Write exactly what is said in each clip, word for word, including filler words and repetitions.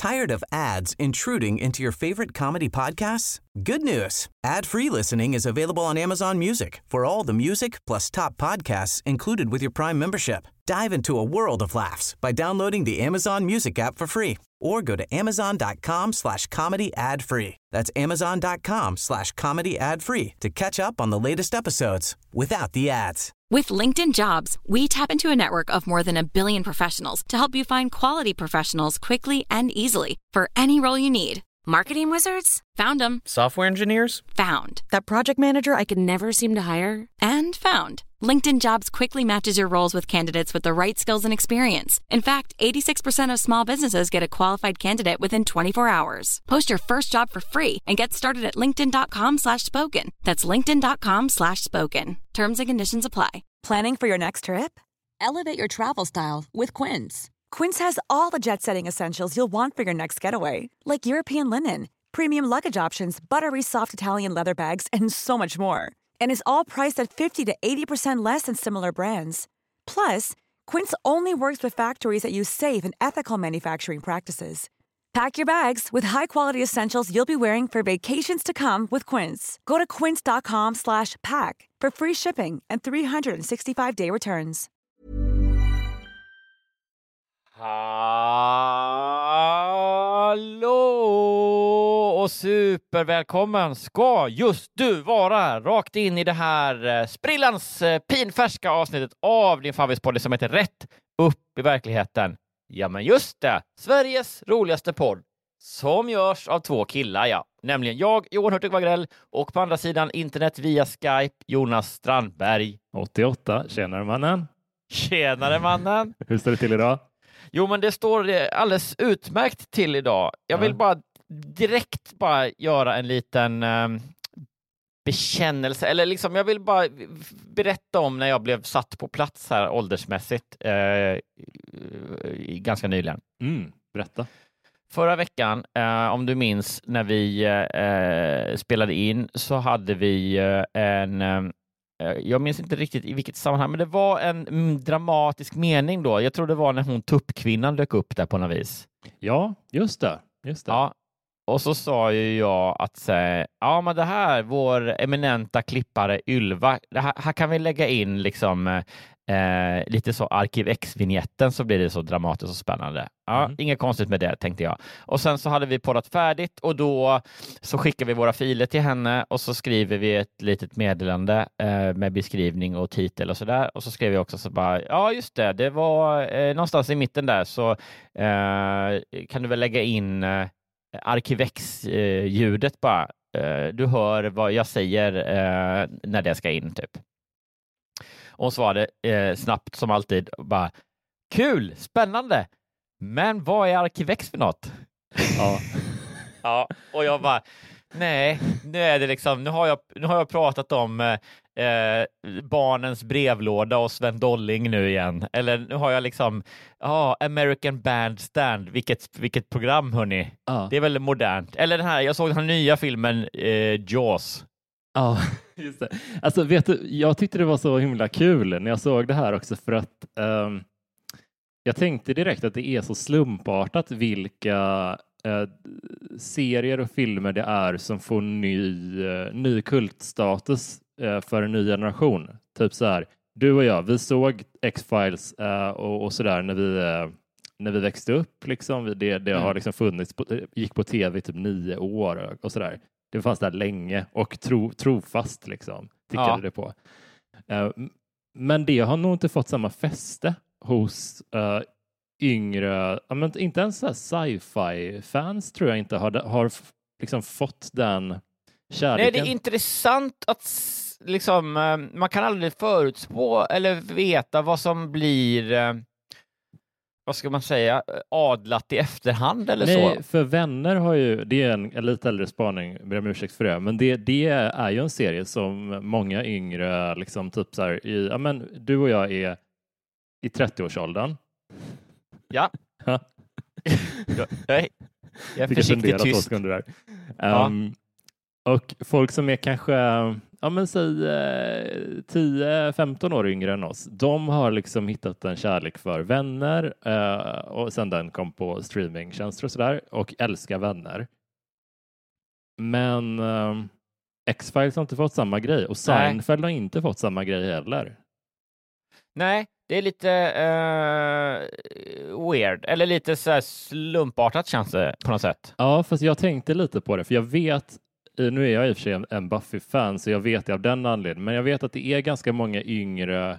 Tired of ads intruding into your favorite comedy podcasts? Good news. Ad-free listening is available on Amazon Music for all the music plus top podcasts included with your Prime membership. Dive into a world of laughs by downloading the Amazon Music app for free or go to amazon.com slash comedy ad free. That's amazon.com slash comedy ad free to catch up on the latest episodes without the ads. With LinkedIn Jobs, we tap into a network of more than a billion professionals to help you find quality professionals quickly and easily for any role you need. Marketing wizards? Found them. Software engineers? Found. That project manager I could never seem to hire? And found. LinkedIn Jobs quickly matches your roles with candidates with the right skills and experience. In fact, eighty-six percent of small businesses get a qualified candidate within twenty-four hours. Post your first job for free and get started at linkedin.com slash spoken. That's linkedin.com slash spoken. Terms and conditions apply. Planning for your next trip? Elevate your travel style with Quince. Quince has all the jet-setting essentials you'll want for your next getaway, like European linen, premium luggage options, buttery soft Italian leather bags, and so much more. And is all priced at fifty to eighty percent less than similar brands. Plus, Quince only works with factories that use safe and ethical manufacturing practices. Pack your bags with high-quality essentials you'll be wearing for vacations to come with Quince. Go to quince.com slash pack for free shipping and three sixty-five day returns. Hallå och supervälkommen ska just du vara rakt in i det här sprillans pinfärska avsnittet av din favoritpodd som heter Rätt upp i verkligheten. Ja, men just det. Sveriges roligaste podd som görs av två killar, ja. Nämligen jag, Johan Hurtig Wagrell, och på andra sidan internet via Skype, Jonas Strandberg. åttioåtta, tjenare mannen. Tjenare mannen. Hur står det till idag? Jo, men det står alldeles utmärkt till idag. Jag vill ja. bara direkt bara göra en liten um, bekännelse. Eller liksom, jag vill bara berätta om när jag blev satt på plats här åldersmässigt uh, ganska nyligen. Mm, berätta. Förra veckan, uh, om du minns, när vi uh, spelade in så hade vi uh, en... Um, Jag minns inte riktigt i vilket sammanhang, men det var en mm, dramatisk mening då. Jag tror det var när hon tuppkvinnan dök upp där på något vis. Ja, just det. Just det. Ja. Och så sa ju jag att säga, ja men det här, vår eminenta klippare Ylva, det här, här kan vi lägga in liksom eh, lite så Arkiv X-vignetten, så blir det så dramatiskt och spännande. Ja, mm. Inget konstigt med det, tänkte jag. Och sen så hade vi poddat färdigt och då så skickar vi våra filer till henne och så skriver vi ett litet meddelande eh, med beskrivning och titel och sådär. Och så skrev vi också så bara, ja just det, det var eh, någonstans i mitten där, så eh, kan du väl lägga in eh, Arkivex-ljudet bara. Eh, du hör vad jag säger eh, när det ska in typ. Och hon svarade eh, snabbt som alltid bara, kul, spännande. Men vad är Arkivex för något? Ja. Ja, och jag bara, nej, nu är det liksom, nu har jag, nu har jag pratat om eh, barnens brevlåda och Sven Dolling nu igen. Eller nu har jag liksom, ja, ah, American Bandstand, vilket, vilket program hörni. Ja. Det är väldigt modernt. Eller den här, jag såg den här nya filmen eh, Jaws. Ja, just det. Alltså vet du, jag tyckte det var så himla kul när jag såg det här också, för att um, jag tänkte direkt att det är så slumpartat vilka uh, serier och filmer det är som får ny, uh, ny kultstatus uh, för en ny generation. Typ så här, du och jag, vi såg X-Files uh, och, och sådär när vi, uh, när vi växte upp. Liksom. Det, det Mm. har liksom funnits, på, gick på tv i typ nio år och sådär. Det fanns där länge och tro, trofast liksom, tickade Ja. det på. Uh, men det har nog inte fått samma fäste hos uh, yngre, uh, men inte ens så här sci-fi-fans tror jag inte har, har liksom fått den kärleken. Nej, det är intressant att s- liksom, uh, man kan aldrig förutspå eller veta vad som blir... Uh, vad ska man säga, adlat i efterhand eller Nej, så? för Vänner har ju, det är en, en lite äldre spaning, ber om ursäkt för det, men det, det är ju en serie som många yngre, liksom typ så här, i, ja men du och jag är i trettioårsåldern. Ja. Ja. Nej, jag är Fick försiktigt fundera två tyst. sekunder där. Ja. Um, Och folk som är kanske, ja men säg tio femton år yngre än oss, de har liksom hittat en kärlek för Vänner eh, och sen den kom på streamingtjänster och sådär och älskar Vänner. Men eh, X-Files har inte fått samma grej och Seinfeld Nej. har inte fått samma grej heller. Nej, det är lite uh, weird, eller lite så här slumpartat känns det på något sätt. Ja, fast jag tänkte lite på det, för jag vet, nu är jag i och för sig en Buffy-fan så jag vet det av den anledningen, men jag vet att det är ganska många yngre,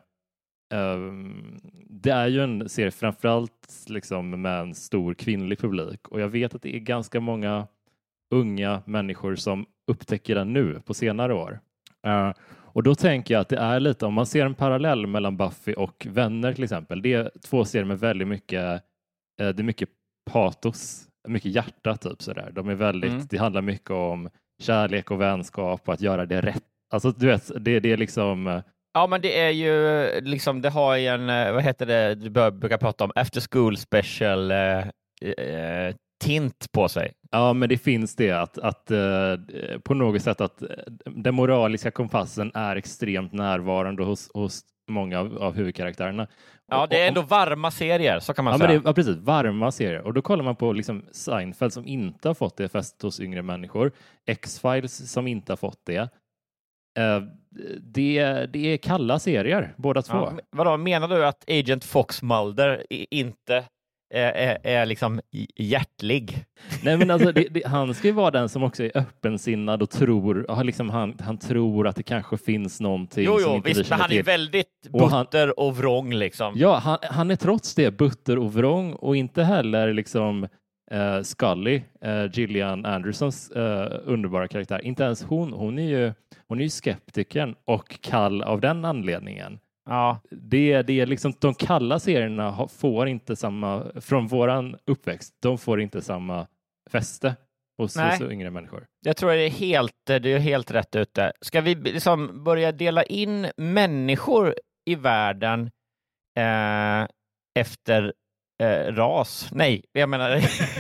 um, det är ju en serie framförallt liksom med en stor kvinnlig publik och jag vet att det är ganska många unga människor som upptäcker den nu på senare år. Uh, och då tänker jag att det är lite, om man ser en parallell mellan Buffy och Vänner till exempel, det är två serier med väldigt mycket, uh, det är mycket patos, mycket hjärta typ sådär. De är väldigt, mm. det handlar mycket om kärlek och vänskap och att göra det rätt. Alltså du vet, det, det är liksom... Ja, men det är ju liksom, det har ju en, vad heter det, du brukar prata om, after school special eh, eh, tint på sig. Ja, men det finns det att, att eh, på något sätt att den moraliska kompassen är extremt närvarande hos, hos många av, av huvudkaraktärerna. Ja, det är ändå varma serier, så kan man ja, säga. Men det, ja, precis. Varma serier. Och då kollar man på liksom Seinfeld som inte har fått det fäst hos yngre människor. X-Files som inte har fått det. Uh, det, det är kalla serier, båda två. Ja, vadå, menar du att Agent Fox Mulder inte är, är, är liksom hjärtlig? Nej, men alltså, det, det, han ska ju vara den som också är öppensinnad och tror, liksom han, han tror att det kanske finns någonting jo, jo, som inte visst, vi känner men han till. är väldigt butter och, han, och vrång liksom. Ja, han, han är trots det butter och vrång och inte heller liksom uh, Scully, uh, Gillian Andersons uh, underbara karaktär. Inte ens hon, hon är ju hon är ju skeptikern och kall av den anledningen. Ja. Det, det är liksom, de kalla serierna får inte samma, från våran uppväxt, de får inte samma fäste hos, hos yngre människor. Jag tror det är helt, det är helt rätt ute. Ska vi liksom börja dela in människor i världen eh, efter eh, ras? Nej, jag menar...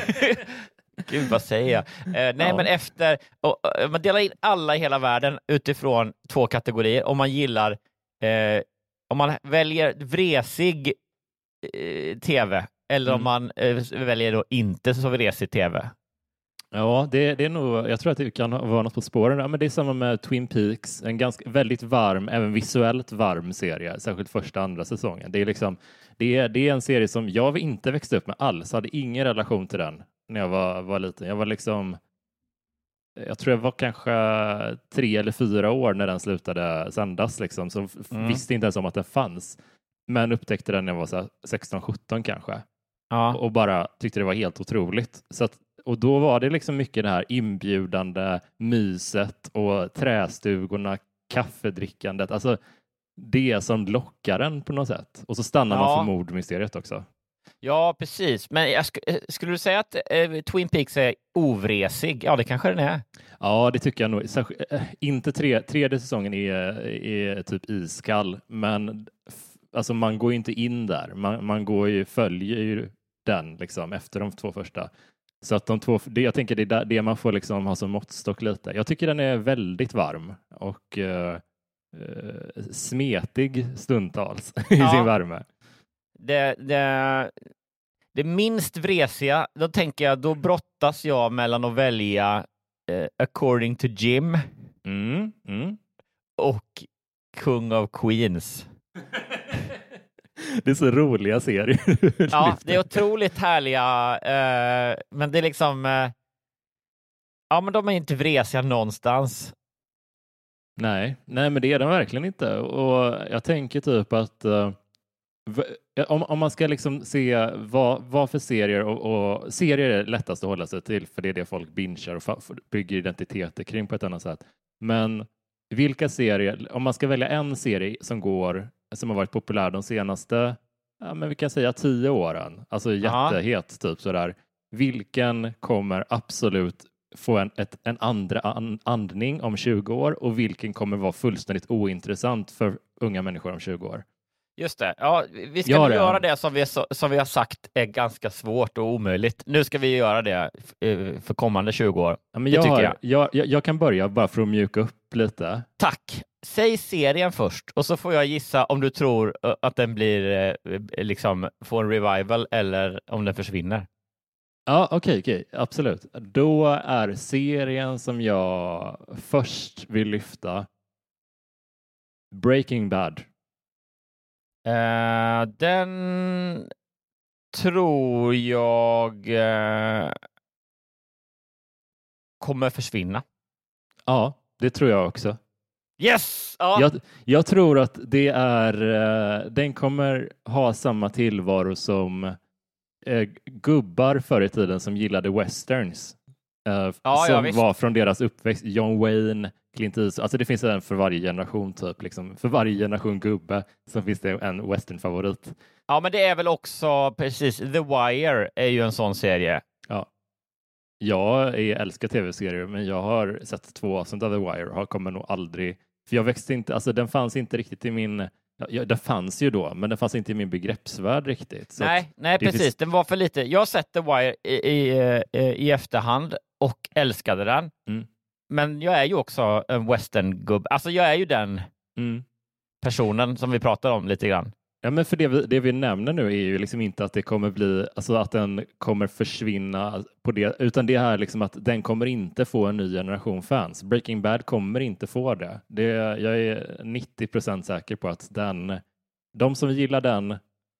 Gud, vad säger jag? Eh, nej, ja. men efter... Och, och, man delar in alla i hela världen utifrån två kategorier. Om man gillar... Eh, om man väljer vresig eh, tv eller mm. om man eh, väljer då inte så vresig tv. Ja, det, det är nog... Jag tror att det kan vara något på spåren. Ja, men det är samma med Twin Peaks. En ganska väldigt varm, även visuellt varm serie. Särskilt första andra säsongen. Det är liksom... Det är, det är en serie som jag inte växte upp med alls. Jag hade ingen relation till den när jag var, var liten. Jag var liksom... Jag tror jag var kanske tre eller fyra år när den slutade sändas. Liksom, så mm. visste inte ens om att den fanns. Men upptäckte den när jag var så sexton sjutton kanske. Ja. Och bara tyckte det var helt otroligt. Så att, och då var det liksom mycket det här inbjudande myset och trästugorna, kaffedrickandet. Alltså det som lockar en på något sätt. Och så stannar ja. man för mordmysteriet också. Ja, precis. Men jag sk- skulle du säga att eh, Twin Peaks är ovresig? Ja, det kanske den är. Ja, det tycker jag nog. Särskilt, äh, inte tre, tredje säsongen är, är typ iskall, men f- alltså man går ju inte in där. Man, man går ju, följer ju den liksom efter de två första. Så att de två, det, jag tänker det är där, det man får liksom ha som måttstock lite. Jag tycker den är väldigt varm och uh, uh, smetig stundtals i ja. sin värme. Det, det, det minst vresiga, då tänker jag, då brottas jag mellan att välja uh, According to Jim mm, mm. och Kung of Queens. Det är så roliga serier. Ja, det är otroligt härliga, uh, men det är liksom uh, ja, men de är inte vresiga någonstans. Nej, nej, men det är de verkligen inte. Och jag tänker typ att uh, om, om man ska liksom se vad, vad för serier och, och serier är lättast att hålla sig till, för det är det folk bingear och fa- bygger identiteter kring på ett annat sätt. Men vilka serier, om man ska välja en serie som går, som har varit populär de senaste, ja, men vi kan säga tio åren, alltså jättehet typ sådär, vilken kommer absolut få en, ett, en andra an, andning om tjugo år och vilken kommer vara fullständigt ointressant för unga människor om tjugo år? Just det. Ja, vi ska Ja, nu det. göra det som vi, som vi har sagt är ganska svårt och omöjligt. Nu ska vi göra det för kommande tjugo år. Ja, men det jag, tycker har, jag. Jag, jag. Jag kan börja bara för att mjuka upp lite. Tack. Säg serien först och så får jag gissa om du tror att den blir liksom får en revival eller om den försvinner. Ja, okej, okay, okay, absolut. Då är serien som jag först vill lyfta Breaking Bad. Uh, den tror jag uh, kommer försvinna. Ja, det tror jag också. Yes! Ja. Jag, jag tror att det är, uh, den kommer ha samma tillvaro som uh, gubbar förr i tiden som gillade westerns. Uh, ja, som ja, var från deras uppväxt. John Wayne, Clint Eastwood. Alltså det finns en för varje generation typ. Liksom. För varje generation gubbe så finns det en westernfavorit. Ja, men det är väl också precis. The Wire är ju en sån serie. Ja. Jag är, älskar tv-serier, men jag har sett två avsnitt av The Wire och kommer nog aldrig... För jag växte inte... Alltså den fanns inte riktigt i min... Ja, den fanns ju då, men den fanns inte i min begreppsvärld riktigt. Så nej, nej precis. Finns... Den var för lite... Jag har sett The Wire i, i, i efterhand och älskade den. Mm. Men jag är ju också en western-gubb. Alltså jag är ju den mm. personen som vi pratar om lite grann. Ja, men för det vi, det vi nämner nu är ju liksom inte att det kommer bli, alltså att den kommer försvinna på det, utan det är liksom att den kommer inte få en ny generation fans. Breaking Bad kommer inte få det. det jag är nittio procent säker på att den, de som gillar den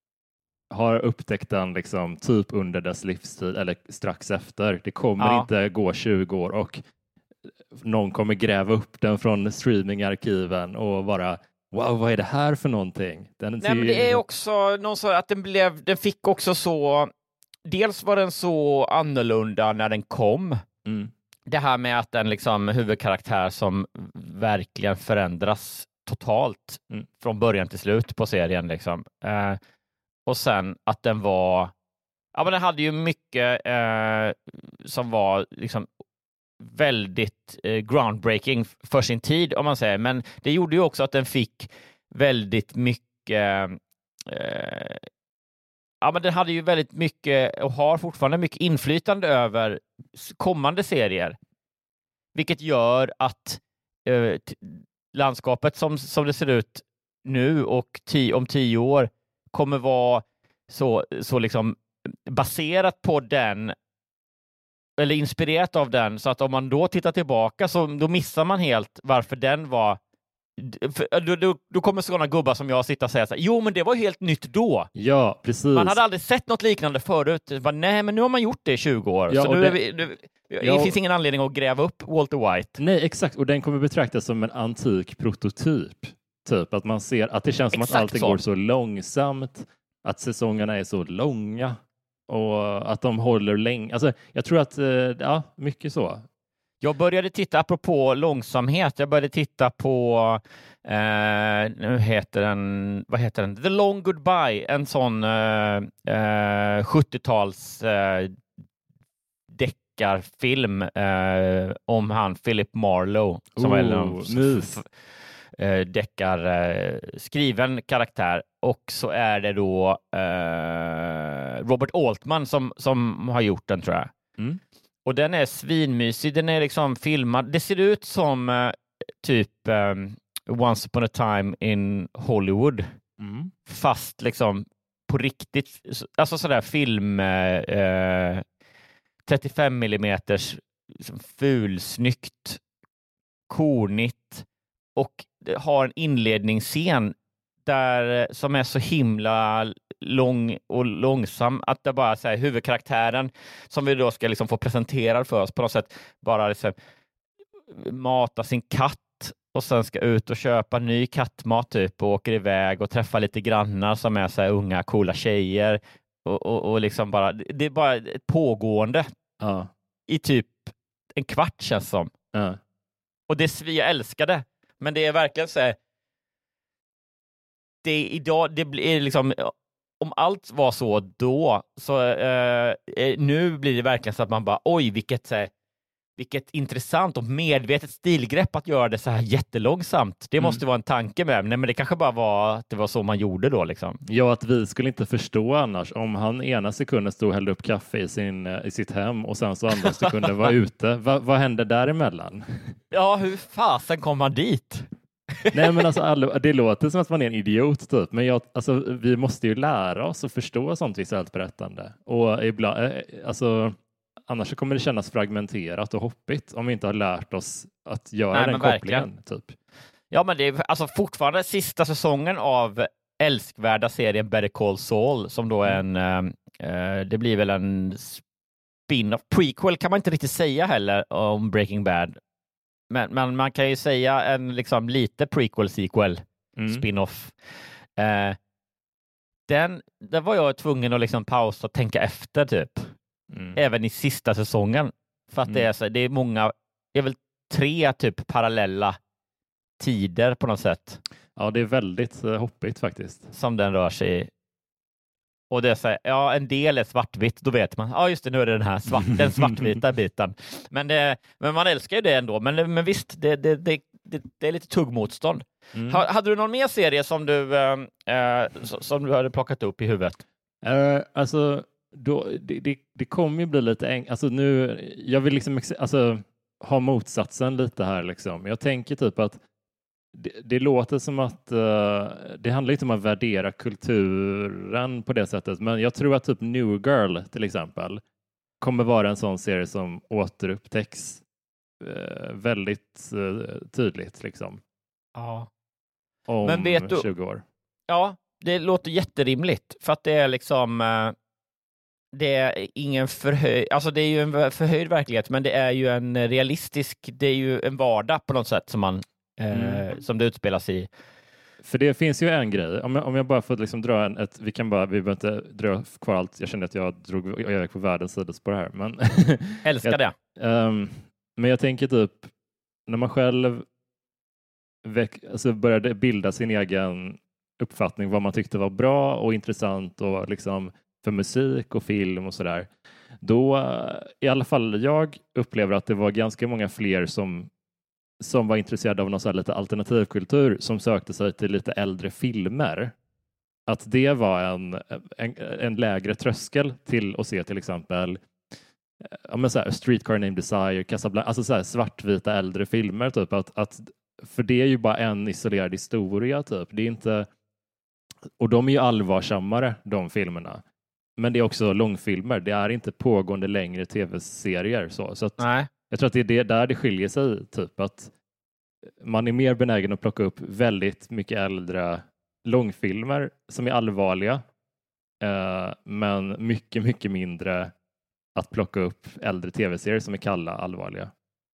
har upptäckt den liksom typ under dess livstid eller strax efter. Det kommer ja. inte gå tjugo år och någon kommer gräva upp den från streamingarkiven och bara wow, vad är det här för någonting? Den Nej, men det är också någon så att den blev, den fick också så, dels var den så annorlunda när den kom. Mm. Det här med att den liksom huvudkaraktär som verkligen förändras totalt mm. från början till slut på serien liksom. Eh, och sen att den var, ja men den hade ju mycket eh, som var liksom väldigt eh, groundbreaking för sin tid om man säger, men det gjorde ju också att den fick väldigt mycket eh, ja men den hade ju väldigt mycket och har fortfarande mycket inflytande över kommande serier, vilket gör att eh, t- landskapet som, som det ser ut nu och tio, om tio år kommer vara så, så liksom baserat på den eller inspirerat av den, så att om man då tittar tillbaka så då missar man helt varför den var för, då, då, då kommer sådana gubbar som jag sitta och säga så här, jo men det var helt nytt då. Ja, precis. Man hade aldrig sett något liknande förut. Bara, nej, men nu har man gjort det i tjugo år. Ja, så nu det, är vi, nu, ja, det finns ingen anledning att gräva upp Walter White. Nej, exakt. Och den kommer betraktas som en antik prototyp. Typ att man ser att det känns som exakt att allting så. går så långsamt, att säsongerna är så långa och att de håller länge. Alltså, jag tror att, ja, mycket så. Jag började titta, apropå långsamhet, jag började titta på, eh, nu heter den, vad heter den? The Long Goodbye, en sån eh, eh, sjuttio-tals eh, deckarfilm eh, om han Philip Marlowe, som oh, är en f- f- eh, deckar eh, skriven karaktär. Och så är det då eh, Robert Altman som, som har gjort den, tror jag. Mm. Och den är svinmysig. Den är liksom filmad. Det ser ut som uh, typ um, Once upon a time in Hollywood. Mm. Fast liksom på riktigt. Alltså sådär film uh, trettiofem millimeters liksom, fulsnyggt, kornigt. Och har en inledningsscen där som är så himla lång och långsam att det bara så här, huvudkaraktären som vi då ska liksom få presenterad för oss på något sätt bara liksom mata sin katt och sen ska ut och köpa ny kattmat typ och åker iväg och träffa lite grannar som är så här unga coola tjejer och, och, och liksom bara det är bara ett pågående ja. i typ en kvart känns som. Ja. Och det jag älskar det, men det är verkligen så här, det är idag, det blir liksom, om allt var så då, så eh, nu blir det verkligen så att man bara, oj, vilket så här, vilket intressant och medvetet stilgrepp att göra det så här jättelångsamt. Det måste mm. vara en tanke med. Nej, men det kanske bara var att det var så man gjorde då. Liksom. Ja, att vi skulle inte förstå annars. Om han ena sekunden stod och hällde upp kaffe i, sin, i sitt hem och sen så andra sekunden var ute. Va, vad hände däremellan? Ja, hur fasen kom han dit? Nej, men alltså, all, det låter som att man är en idiot typ. Men jag, alltså, vi måste ju lära oss att förstå sånt visuellt berättande. Och ibland, alltså... Annars så kommer det kännas fragmenterat och hoppigt om vi inte har lärt oss att göra Nej, den kopplingen. Typ. Ja, men det är alltså fortfarande sista säsongen av älskvärda serien Better Call Saul som då är en, eh, det blir väl en spin-off. Prequel kan man inte riktigt säga heller om Breaking Bad. Men, men man kan ju säga en liksom lite prequel-sequel, mm. spin-off. Eh, den, där var jag tvungen att liksom pausa och tänka efter typ. Mm. Även i sista säsongen. För att mm. det är så, det är många, det är väl tre typ parallella tider på något sätt. Ja, det är väldigt uh, hoppigt faktiskt. Som den rör sig i. Och det är så här, ja, en del är svartvitt, då vet man. Ja, just det, nu är det den här svart, den svartvita biten. Men, det, men man älskar ju det ändå. Men, men visst, det, det, det, det, det är lite tuggmotstånd. Mm. Ha, hade du någon mer serie som du, äh, äh, som du hade plockat upp i huvudet? Uh, alltså... Då, det, det, det kommer ju bli lite enkelt. Alltså nu, jag vill liksom alltså, ha motsatsen lite här. Liksom. Jag tänker typ att det, det låter som att uh, det handlar inte om att värdera kulturen på det sättet. Men jag tror att typ New Girl till exempel kommer vara en sån serie som återupptäcks uh, väldigt uh, tydligt. Liksom. Ja. Om Men vet du, tjugo år. Ja, det låter jätterimligt. För att det är liksom... Uh... Det är ingen förhöjd, alltså det är ju en förhöjd verklighet, men det är ju en realistisk, det är ju en vardag på något sätt som man eh, mm. som det utspelas i. För det finns ju en grej, om jag, om jag bara får liksom dra en, ett, vi kan bara, vi behöver inte dra kvar allt, jag kände att jag drog jag gick på världens sidospår här, men älskar jag, det. Um, men jag tänker typ, när man själv väck, alltså började bilda sin egen uppfattning, vad man tyckte var bra och intressant och liksom för musik och film och sådär. Då, i alla fall jag upplever att det var ganska många fler som, som var intresserade av någon så här lite alternativkultur som sökte sig till lite äldre filmer. Att det var en, en, en lägre tröskel till att se till exempel ja, men så här, Streetcar Named Desire, Casablanca, alltså så här svartvita äldre filmer typ. Att, att, för det är ju bara en isolerad historia typ. Det är inte, och de är ju allvarsammare, de filmerna. Men det är också långfilmer. Det är inte pågående längre tv-serier. Så, så att Nej. Jag tror att det är det, där det skiljer sig. Typ att man är mer benägen att plocka upp väldigt mycket äldre långfilmer som är allvarliga. Eh, men mycket, mycket mindre att plocka upp äldre tv-serier som är kalla allvarliga.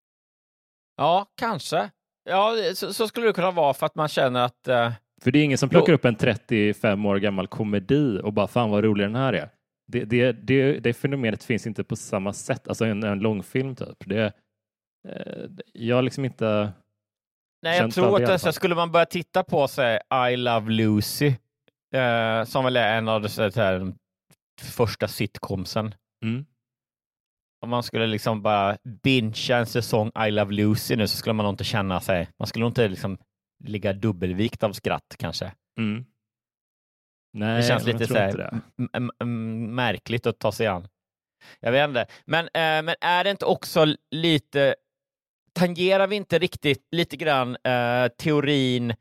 Ja, kanske. Ja, så, så skulle det kunna vara för att man känner att... Uh... För det är ingen som plockar upp en trettiofem år gammal komedi och bara fan vad rolig den här är. Det, det, det, det fenomenet finns inte på samma sätt. Alltså en, en långfilm typ. Det, eh, jag liksom inte... Nej, jag tror att det, så skulle man börja titta på sig I Love Lucy eh, som väl är en av de, så här, de första sitcomsen. Mm. Om man skulle liksom bara bingea en säsong I Love Lucy nu så skulle man nog inte känna sig... Man skulle nog inte liksom ligga dubbelvikt av skratt kanske. Mm. Nej, det känns lite så här m- m- märkligt att ta sig an. Jag vet inte. Men, eh, men är det inte också lite... Tangerar vi inte riktigt lite grann eh, teorin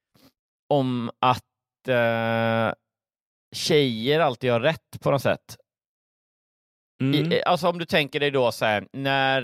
om att eh, tjejer alltid har rätt på något sätt? Mm. I, alltså om du tänker dig då så här, när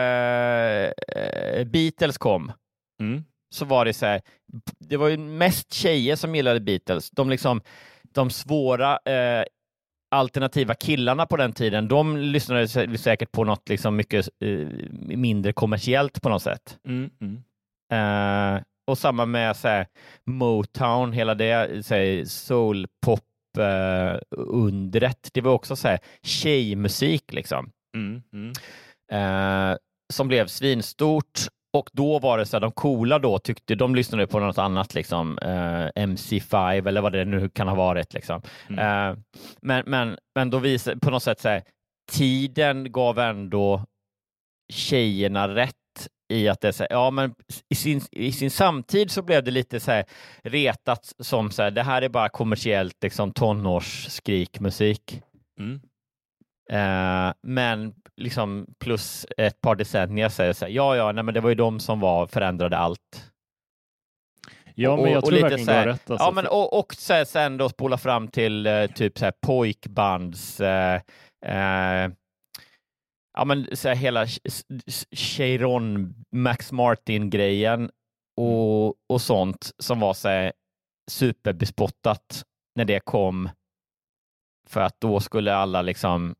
eh, Beatles kom mm. så var det så här, det var ju mest tjejer som gillade Beatles. De liksom, de svåra eh, alternativa killarna på den tiden, de lyssnade säkert på något liksom mycket eh, mindre kommersiellt på något sätt. Mm. Mm. Eh, och samma med så här, Motown, hela det så här, soul pop eh, undret. Det var också så här tjejmusik liksom. Mm. Mm. Eh, som blev svinstort. Och då var det så här, de coola då tyckte, de lyssnade på något annat liksom, eh, M C fem eller vad det nu kan ha varit liksom. Mm. Eh, men, men, men då visade på något sätt så här, tiden gav ändå tjejerna rätt i att det är så här, ja men i sin, i sin samtid så blev det lite så här retat som så här, det här är bara kommersiellt liksom tonårsskrikmusik. Mm. Uh, men liksom plus ett par decennier säger så här, ja ja, nej men det var ju de som var förändrade allt. Ja, men jag och, tror och verkligen du har rätt. Alltså. Ja, men och, och så här, sen då spola fram till uh, typ så här pojkbands uh, uh, ja men så här, hela Cheiron Max Martin-grejen och, och sånt som var så här superbespottat när det kom, för att då skulle alla liksom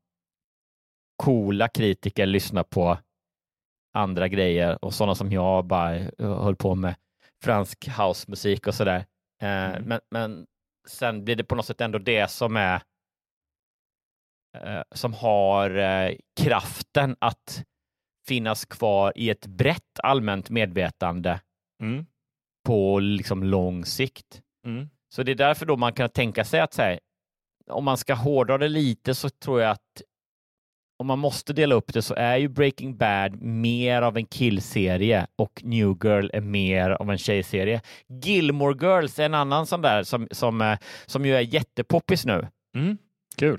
coola kritiker lyssna på andra grejer och sådana som jag bara höll på med fransk housemusik och sådär. Mm. Eh, men, men sen blir det på något sätt ändå det som är eh, som har eh, kraften att finnas kvar i ett brett allmänt medvetande mm. på liksom lång sikt. Mm. Så det är därför då man kan tänka sig att säga, om man ska hårdra det lite så tror jag att om man måste dela upp det så är ju Breaking Bad mer av en killserie och New Girl är mer av en tjejserie. Gilmore Girls är en annan sån där som, som, som ju är jättepoppis nu. Mm, kul.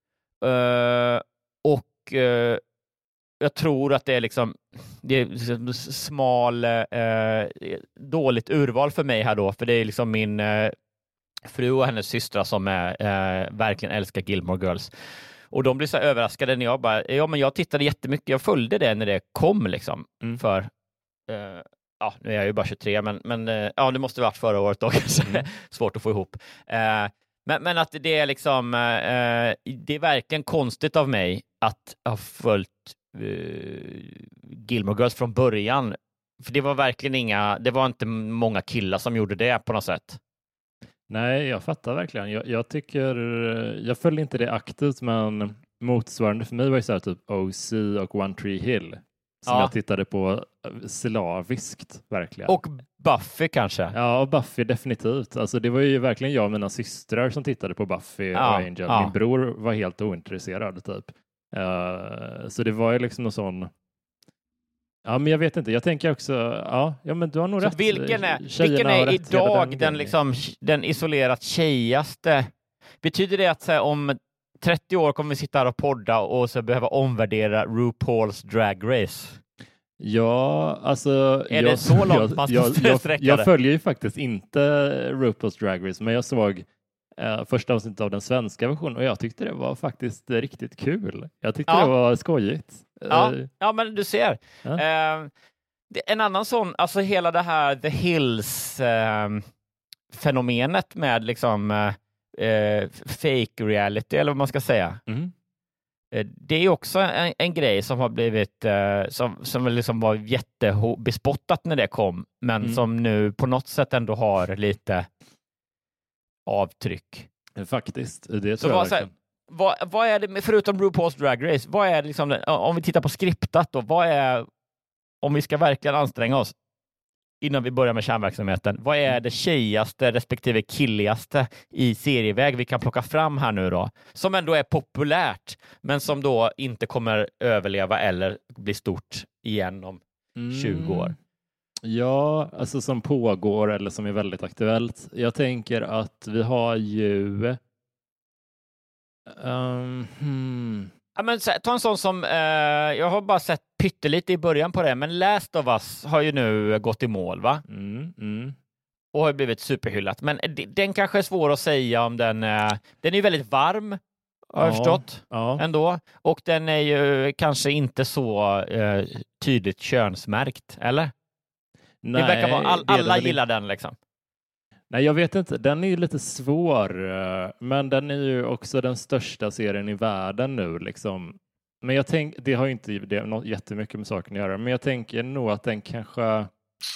Uh, och uh, jag tror att det är liksom det är liksom smal uh, dåligt urval för mig här då, för det är liksom min uh, fru och hennes systrar som är, uh, verkligen älskar Gilmore Girls. Och de blir så överraskade när jag bara, ja men jag tittade jättemycket, jag följde det när det kom liksom. Mm. För, uh, ja nu är jag ju bara tjugotre, men, men uh, ja det måste ha varit förra året då kanske. Mm. Svårt att få ihop. Uh, men, men att det är liksom, uh, det är verkligen konstigt av mig att ha följt uh, Gilmore Girls från början. För det var verkligen inga, det var inte många killar som gjorde det på något sätt. Nej, jag fattar verkligen. Jag, jag tycker, jag följer inte det aktivt, men motsvarande för mig var ju så här typ O C och One Tree Hill som ja. jag tittade på slaviskt, verkligen. Och Buffy kanske? Ja, och Buffy definitivt. Alltså det var ju verkligen jag och mina systrar som tittade på Buffy ja. och Angel. Ja. Min bror var helt ointresserad typ. Uh, så det var ju liksom någon sån. Ja, men jag vet inte. Jag tänker också, ja, ja men du har nog så rätt. Vilken är, vilken är idag den, den, liksom, den isolerat tjejigaste? Betyder det att så här, om trettio år kommer vi sitta här och podda och så behöva omvärdera RuPaul's Drag Race? Ja, alltså... Är jag, det så långt man jag, ska jag, sträcka jag, det? jag följer ju faktiskt inte RuPaul's Drag Race, men jag såg eh, första avsnittet av den svenska versionen och jag tyckte det var faktiskt riktigt kul. Jag tyckte ja. det var skojigt. Ja, ja men du ser. Ja. Uh, en annan sån, alltså hela det här The Hills uh, fenomenet med liksom uh, fake reality eller vad man ska säga. Mm. Uh, det är också en, en grej som har blivit uh, som, som liksom var jättebespottat när det kom, men mm. som nu på något sätt ändå har lite avtryck. Faktiskt, det så tror jag verkligen. Vad, vad är det med, förutom RuPaul's Drag Race, vad är det liksom, om vi tittar på skriptat då, vad är, om vi ska verkligen anstränga oss innan vi börjar med kärnverksamheten, vad är det tjejigaste respektive killigaste i serieväg vi kan plocka fram här nu då, som ändå är populärt, men som då inte kommer överleva eller bli stort igen om mm. tjugo år? Ja, alltså som pågår eller som är väldigt aktuellt. Jag tänker att vi har ju Um, hmm. ja, men, ta en sån som, eh, jag har bara sett pyttelite i början på det, men Last of Us har ju nu gått i mål va? Mm, mm. Och har blivit superhyllat. Men d- den kanske är svår att säga om den, eh, den är ju väldigt varm, har ja, jag förstått, ja. ändå. Och den är ju kanske inte så eh, tydligt könsmärkt, eller? Nej, det verkar vara, all, alla gillar den liksom. Nej, jag vet inte. Den är ju lite svår, men den är ju också den största serien i världen nu liksom. Men jag tänker, det har ju inte det något jättemycket med saken att göra, men jag tänker nog att den kanske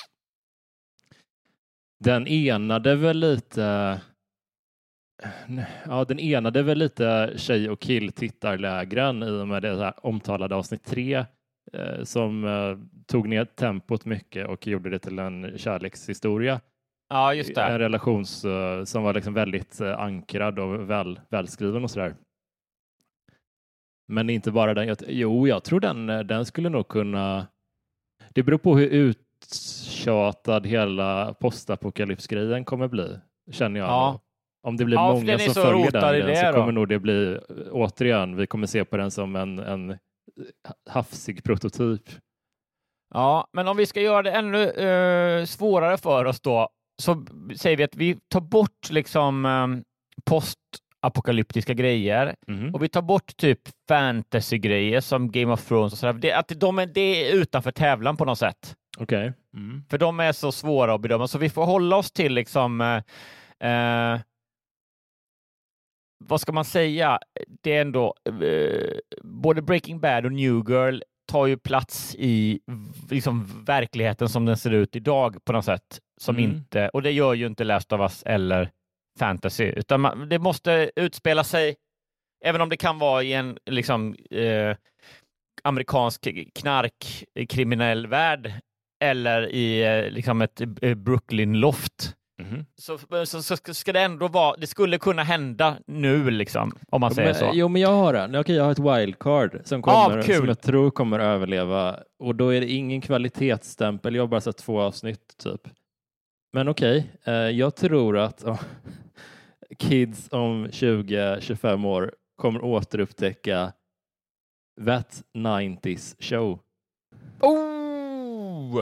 den enade väl lite ja, den enade väl lite tjej- och kill-tittarlägren i och med det här omtalade avsnitt tre eh, som eh, tog ner tempot mycket och gjorde det till en kärlekshistoria. Ja, just det. En relation uh, som var liksom väldigt uh, ankrad och väl, välskriven och sådär. Men inte bara den. Jag, jo, jag tror den, den skulle nog kunna... Det beror på hur uttjatad hela postapokalypsgrejen kommer bli, känner jag. Ja. Om det blir Ja, många som så följer den, det så då. kommer nog det bli, återigen, vi kommer se på den som en, en hafsig prototyp. Ja, men om vi ska göra det ännu eh, svårare för oss då, så säger vi att vi tar bort liksom eh, postapokalyptiska grejer Mm. och vi tar bort typ fantasy-grejer som Game of Thrones och sådär. Det, att de är, det är utanför tävlan på något sätt. Okej. Okay. Mm. För de är så svåra att bedöma, så vi får hålla oss till liksom eh, eh, vad ska man säga? Det är ändå eh, både Breaking Bad och New Girl tar ju plats i liksom verkligheten som den ser ut idag på något sätt. Som Mm. inte, och det gör ju inte Last of Us eller fantasy, utan man, det måste utspela sig, även om det kan vara i en liksom eh, amerikansk knarkkriminell värld eller i eh, liksom ett eh, Brooklyn-loft. Mm. Så, så, så ska det ändå vara, det skulle kunna hända nu liksom, om man säger men, så. Jo, men jag har den. Okej, jag har ett wildcard som, kommer, Ah, kul. som jag tror kommer överleva. Och då är det ingen kvalitetsstämpel. Jag har bara sett två avsnitt typ. Men okej, eh, jag tror att oh, kids om tjugo till tjugofem år kommer återupptäcka That nineties show. Oh!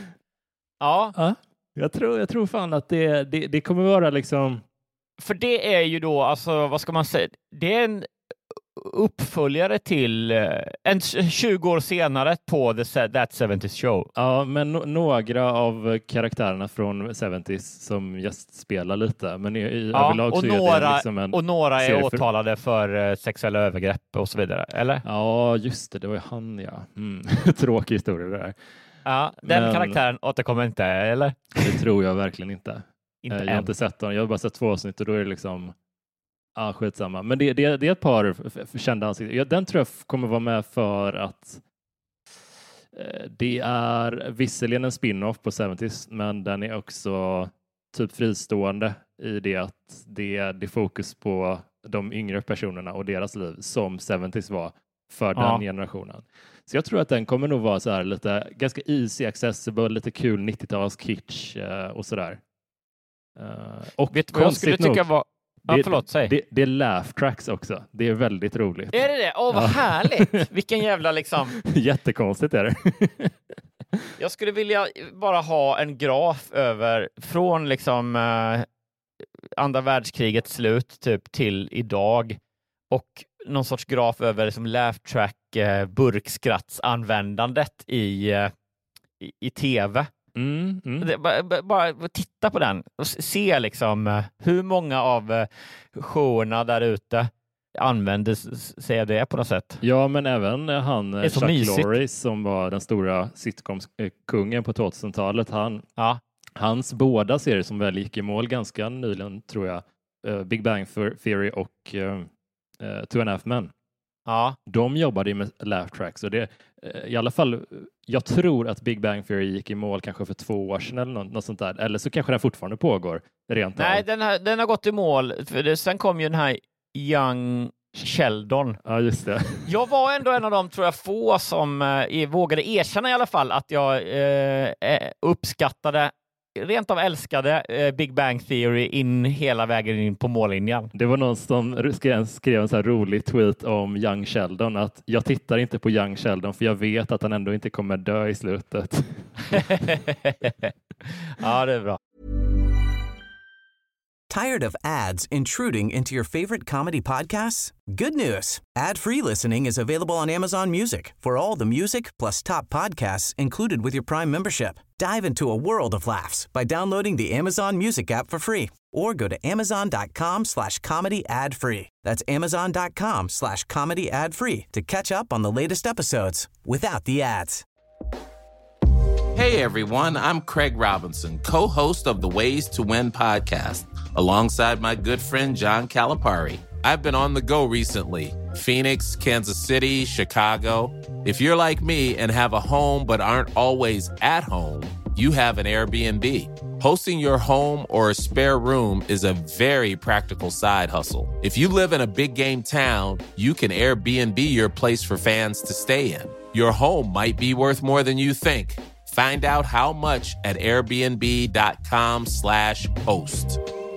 Ja. Ja, jag tror, jag tror fan att det, det, det kommer vara liksom... För det är ju då, alltså vad ska man säga, det är en uppföljare till en tjugo år senare på The That seventies Show. Ja, men no- några av karaktärerna från seventies som gästspelar lite, men i, i Ja, överlag och så är några, det liksom en och några är serie för- åtalade för sexuella övergrepp och så vidare, eller? Ja, just det, det var ju han, ja. Mm. Tråkig historia det där. Ja, den Men- karaktären återkommer inte, eller? Det tror jag verkligen inte. Inte Eh, jag än. har inte sett den, jag har bara sett två avsnitt och då är det liksom, ja, skitsamma. Men det, det, det är ett par f- f- kända ansikten. Ja, den tror jag f- kommer vara med för att eh, det är visserligen en spin-off på seventies, men den är också typ fristående i det att det är det fokus på de yngre personerna och deras liv som seventies var för Ja. den generationen. Så jag tror att den kommer nog vara så här lite ganska easy accessible, lite kul nittio-tals kitsch eh, och sådär. Uh, och Vet du vad jag skulle konstigt nog, tycka var... Ja, det, förlåt, säg. det, det är laugh tracks också. Det är väldigt roligt. Är det det? Åh, vad Ja. härligt! Vilken jävla liksom... Jättekonstigt är det. Jag skulle vilja bara ha en graf över från liksom eh, andra världskrigets slut typ till idag och någon sorts graf över liksom laugh track eh, burkskrattsanvändandet i, eh, i, i tv. Mm, mm. Det, bara, bara- bara titta på den och se liksom eh, hur många av eh, showerna där ute använder s- sig av det på något sätt. Ja, men även eh, han eh, är så Chuck mysigt. Lorre som var den stora sitcom-kungen på tvåtusentalet. Han, Ja. hans båda serier som väl gick i mål ganska nyligen, tror jag, eh, Big Bang Theory och uh, uh, Two and a Half Men. Ja. De jobbade ju med laugh tracks och det, eh, i alla fall, jag tror att Big Bang Theory gick i mål kanske för två år sedan eller något, något sånt där. Eller så kanske den fortfarande pågår rent Nej, av. den har, den har gått i mål. För det, sen kom ju den här Young Sheldon. Ja, just det. Jag var ändå en av de, tror jag, få som eh, vågade erkänna i alla fall att jag eh, eh, uppskattade, rent av älskade eh, Big Bang Theory in hela vägen in på mållinjen. Det var någon som skrev, skrev en så här rolig tweet om Young Sheldon, att jag tittar inte på Young Sheldon för jag vet att han ändå inte kommer dö i slutet. Ja, det är bra. Tired of ads intruding into your favorite comedy podcasts? Good news. Ad-free listening is available on Amazon Music for all the music plus top podcasts included with your Prime membership. Dive into a world of laughs by downloading the Amazon Music app for free or go to amazon.com slash comedy ad free. That's amazon.com slash comedy ad free to catch up on the latest episodes without the ads. Hey everyone, I'm Craig Robinson, co-host of the Ways to Win podcast, alongside my good friend John Calipari. I've been on the go recently. Phoenix, Kansas City, Chicago. If you're like me and have a home but aren't always at home, you have an Airbnb. Hosting your home or a spare room is a very practical side hustle. If you live in a big game town, you can Airbnb your place for fans to stay in. Your home might be worth more than you think. Find out how much at airbnb.com slash host.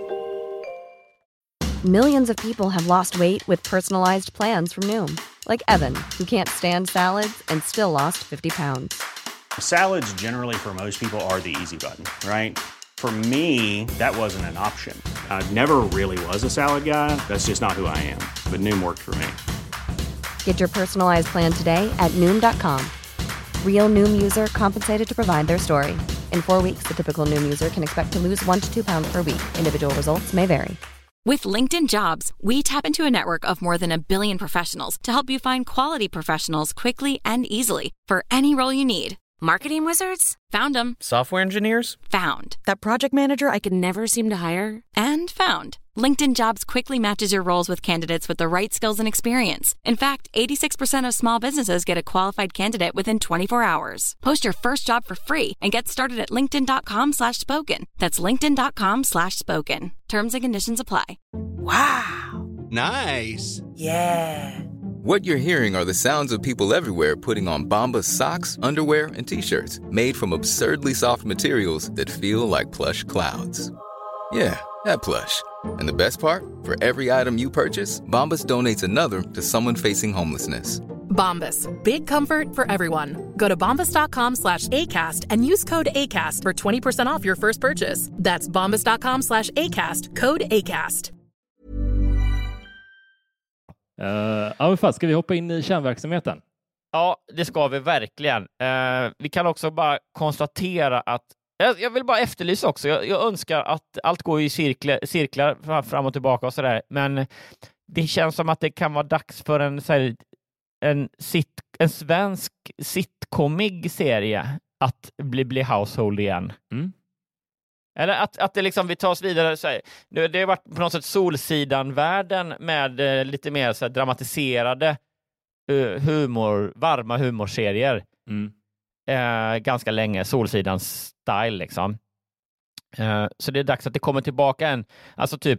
Millions of people have lost weight with personalized plans from Noom. Like Evan, who can't stand salads and still lost fifty pounds. Salads generally for most people are the easy button, right? For me, that wasn't an option. I never really was a salad guy. That's just not who I am. But Noom worked for me. Get your personalized plan today at Noom dot com. Real Noom user compensated to provide their story. In four weeks, the typical Noom user can expect to lose one to two pounds per week. Individual results may vary. With LinkedIn Jobs, we tap into a network of more than a billion professionals to help you find quality professionals quickly and easily for any role you need. Marketing wizards? Found them. Software engineers? Found. That project manager I could never seem to hire? And found. LinkedIn Jobs quickly matches your roles with candidates with the right skills and experience. In fact, eighty-six percent of small businesses get a qualified candidate within twenty-four hours. Post your first job for free and get started at linkedin.com slash spoken. That's linkedin.com slash spoken. Terms and conditions apply. Wow. Nice. Yeah. What you're hearing are the sounds of people everywhere putting on Bombas socks, underwear, and T-shirts made from absurdly soft materials that feel like plush clouds. Yeah, that plush. And the best part? For every item you purchase, Bombas donates another to someone facing homelessness. Bombas. Big comfort for everyone. Go to bombas.com slash ACAST and use code ACAST for twenty percent off your first purchase. That's bombas.com slash ACAST. Code ACAST. Uh, ja, men fan, ska vi hoppa in i kärnverksamheten? Ja, det ska vi verkligen. Uh, vi kan också bara konstatera att jag, jag vill bara efterlysa också. Jag, jag önskar att allt går i cirklar, cirklar fram och tillbaka och sådär. Men det känns som att det kan vara dags för en, så här, en, sit, en svensk sitcomig serie att bli, bli household igen. Mm. Eller att, att det liksom, vi tar oss vidare. Så här, det, det har varit på något sätt Solsidan-världen med eh, lite mer så här, dramatiserade uh, humor, varma humorserier. Mm. Eh, ganska länge, Solsidans style liksom. Eh, så det är dags att det kommer tillbaka en, alltså typ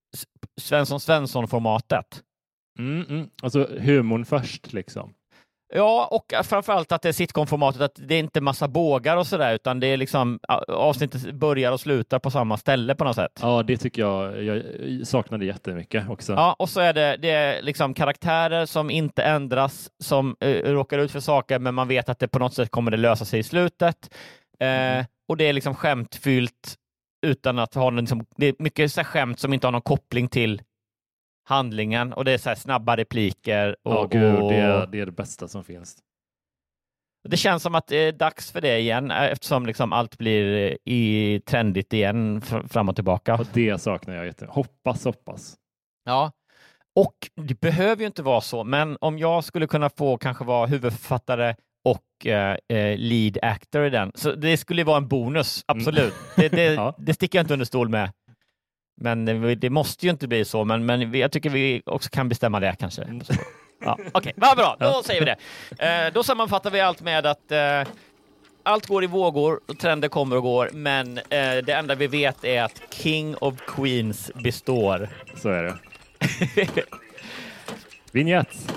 Svensson-Svensson-formatet. Mm, mm. Alltså humorn först liksom. Ja, och framförallt att det är sitcom-formatet, att det är inte massa bågar och sådär, utan det är liksom avsnittet börjar och slutar på samma ställe på något sätt. Ja, det tycker jag, jag saknade jättemycket också. Ja, och så är det, det är liksom karaktärer som inte ändras, som uh, råkar ut för saker, men man vet att det på något sätt kommer det lösa sig i slutet. Mm. Eh, och det är liksom skämtfyllt utan att ha någon, liksom, det är mycket så här skämt som inte har någon koppling till handlingen, och det är så här snabba repliker. Och, ja, gud, och... det, är, det är det bästa som finns. Det känns som att det är dags för det igen, eftersom liksom allt blir i trendigt igen fram och tillbaka. Och det saknar jag jätte. Hoppas, hoppas. Ja, och det behöver ju inte vara så, men om jag skulle kunna få kanske vara huvudförfattare och eh, lead actor i den, så det skulle vara en bonus, absolut. Mm. Det, det, ja. det sticker jag inte under stol med. Men det måste ju inte bli så, men, men jag tycker vi också kan bestämma det kanske. Mm. Ja, okej, okay. Vad bra, då ja. säger vi det. Eh, då sammanfattar vi allt med att eh, allt går i vågor och trender kommer och går, men eh, det enda vi vet är att King of Queens består. Så är det. Vignett.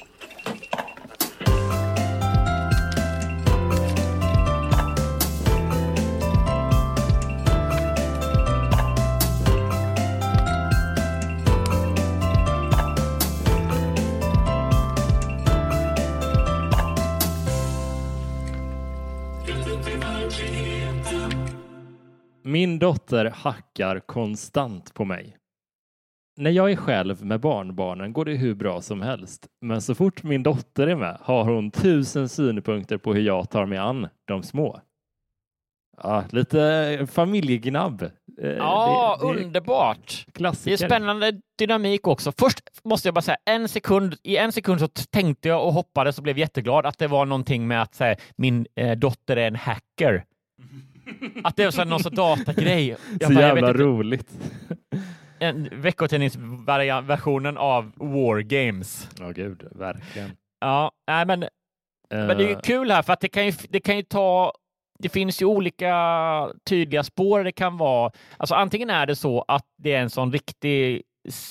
Min dotter hackar konstant på mig. När jag är själv med barnbarnen går det hur bra som helst. Men så fort min dotter är med har hon tusen synpunkter på hur jag tar mig an de små. Ja, lite familjegnabb. Ja, det, det underbart. Klassiker. Det är spännande dynamik också. Först måste jag bara säga, en sekund, i en sekund så tänkte jag och hoppades och blev jätteglad att det var någonting med att säga, min eh, dotter är en hacker. Att det är så någon sån datagrej. Jag så bara, jävla jag vet, roligt. En veckotidningsversionen av War Games. Ja, oh, gud, verkligen. Ja, nej, men, uh. men det är ju kul här, för att det kan ju, det kan ju ta det finns ju olika tydliga spår. Det kan vara, alltså antingen är det så att det är en sån riktig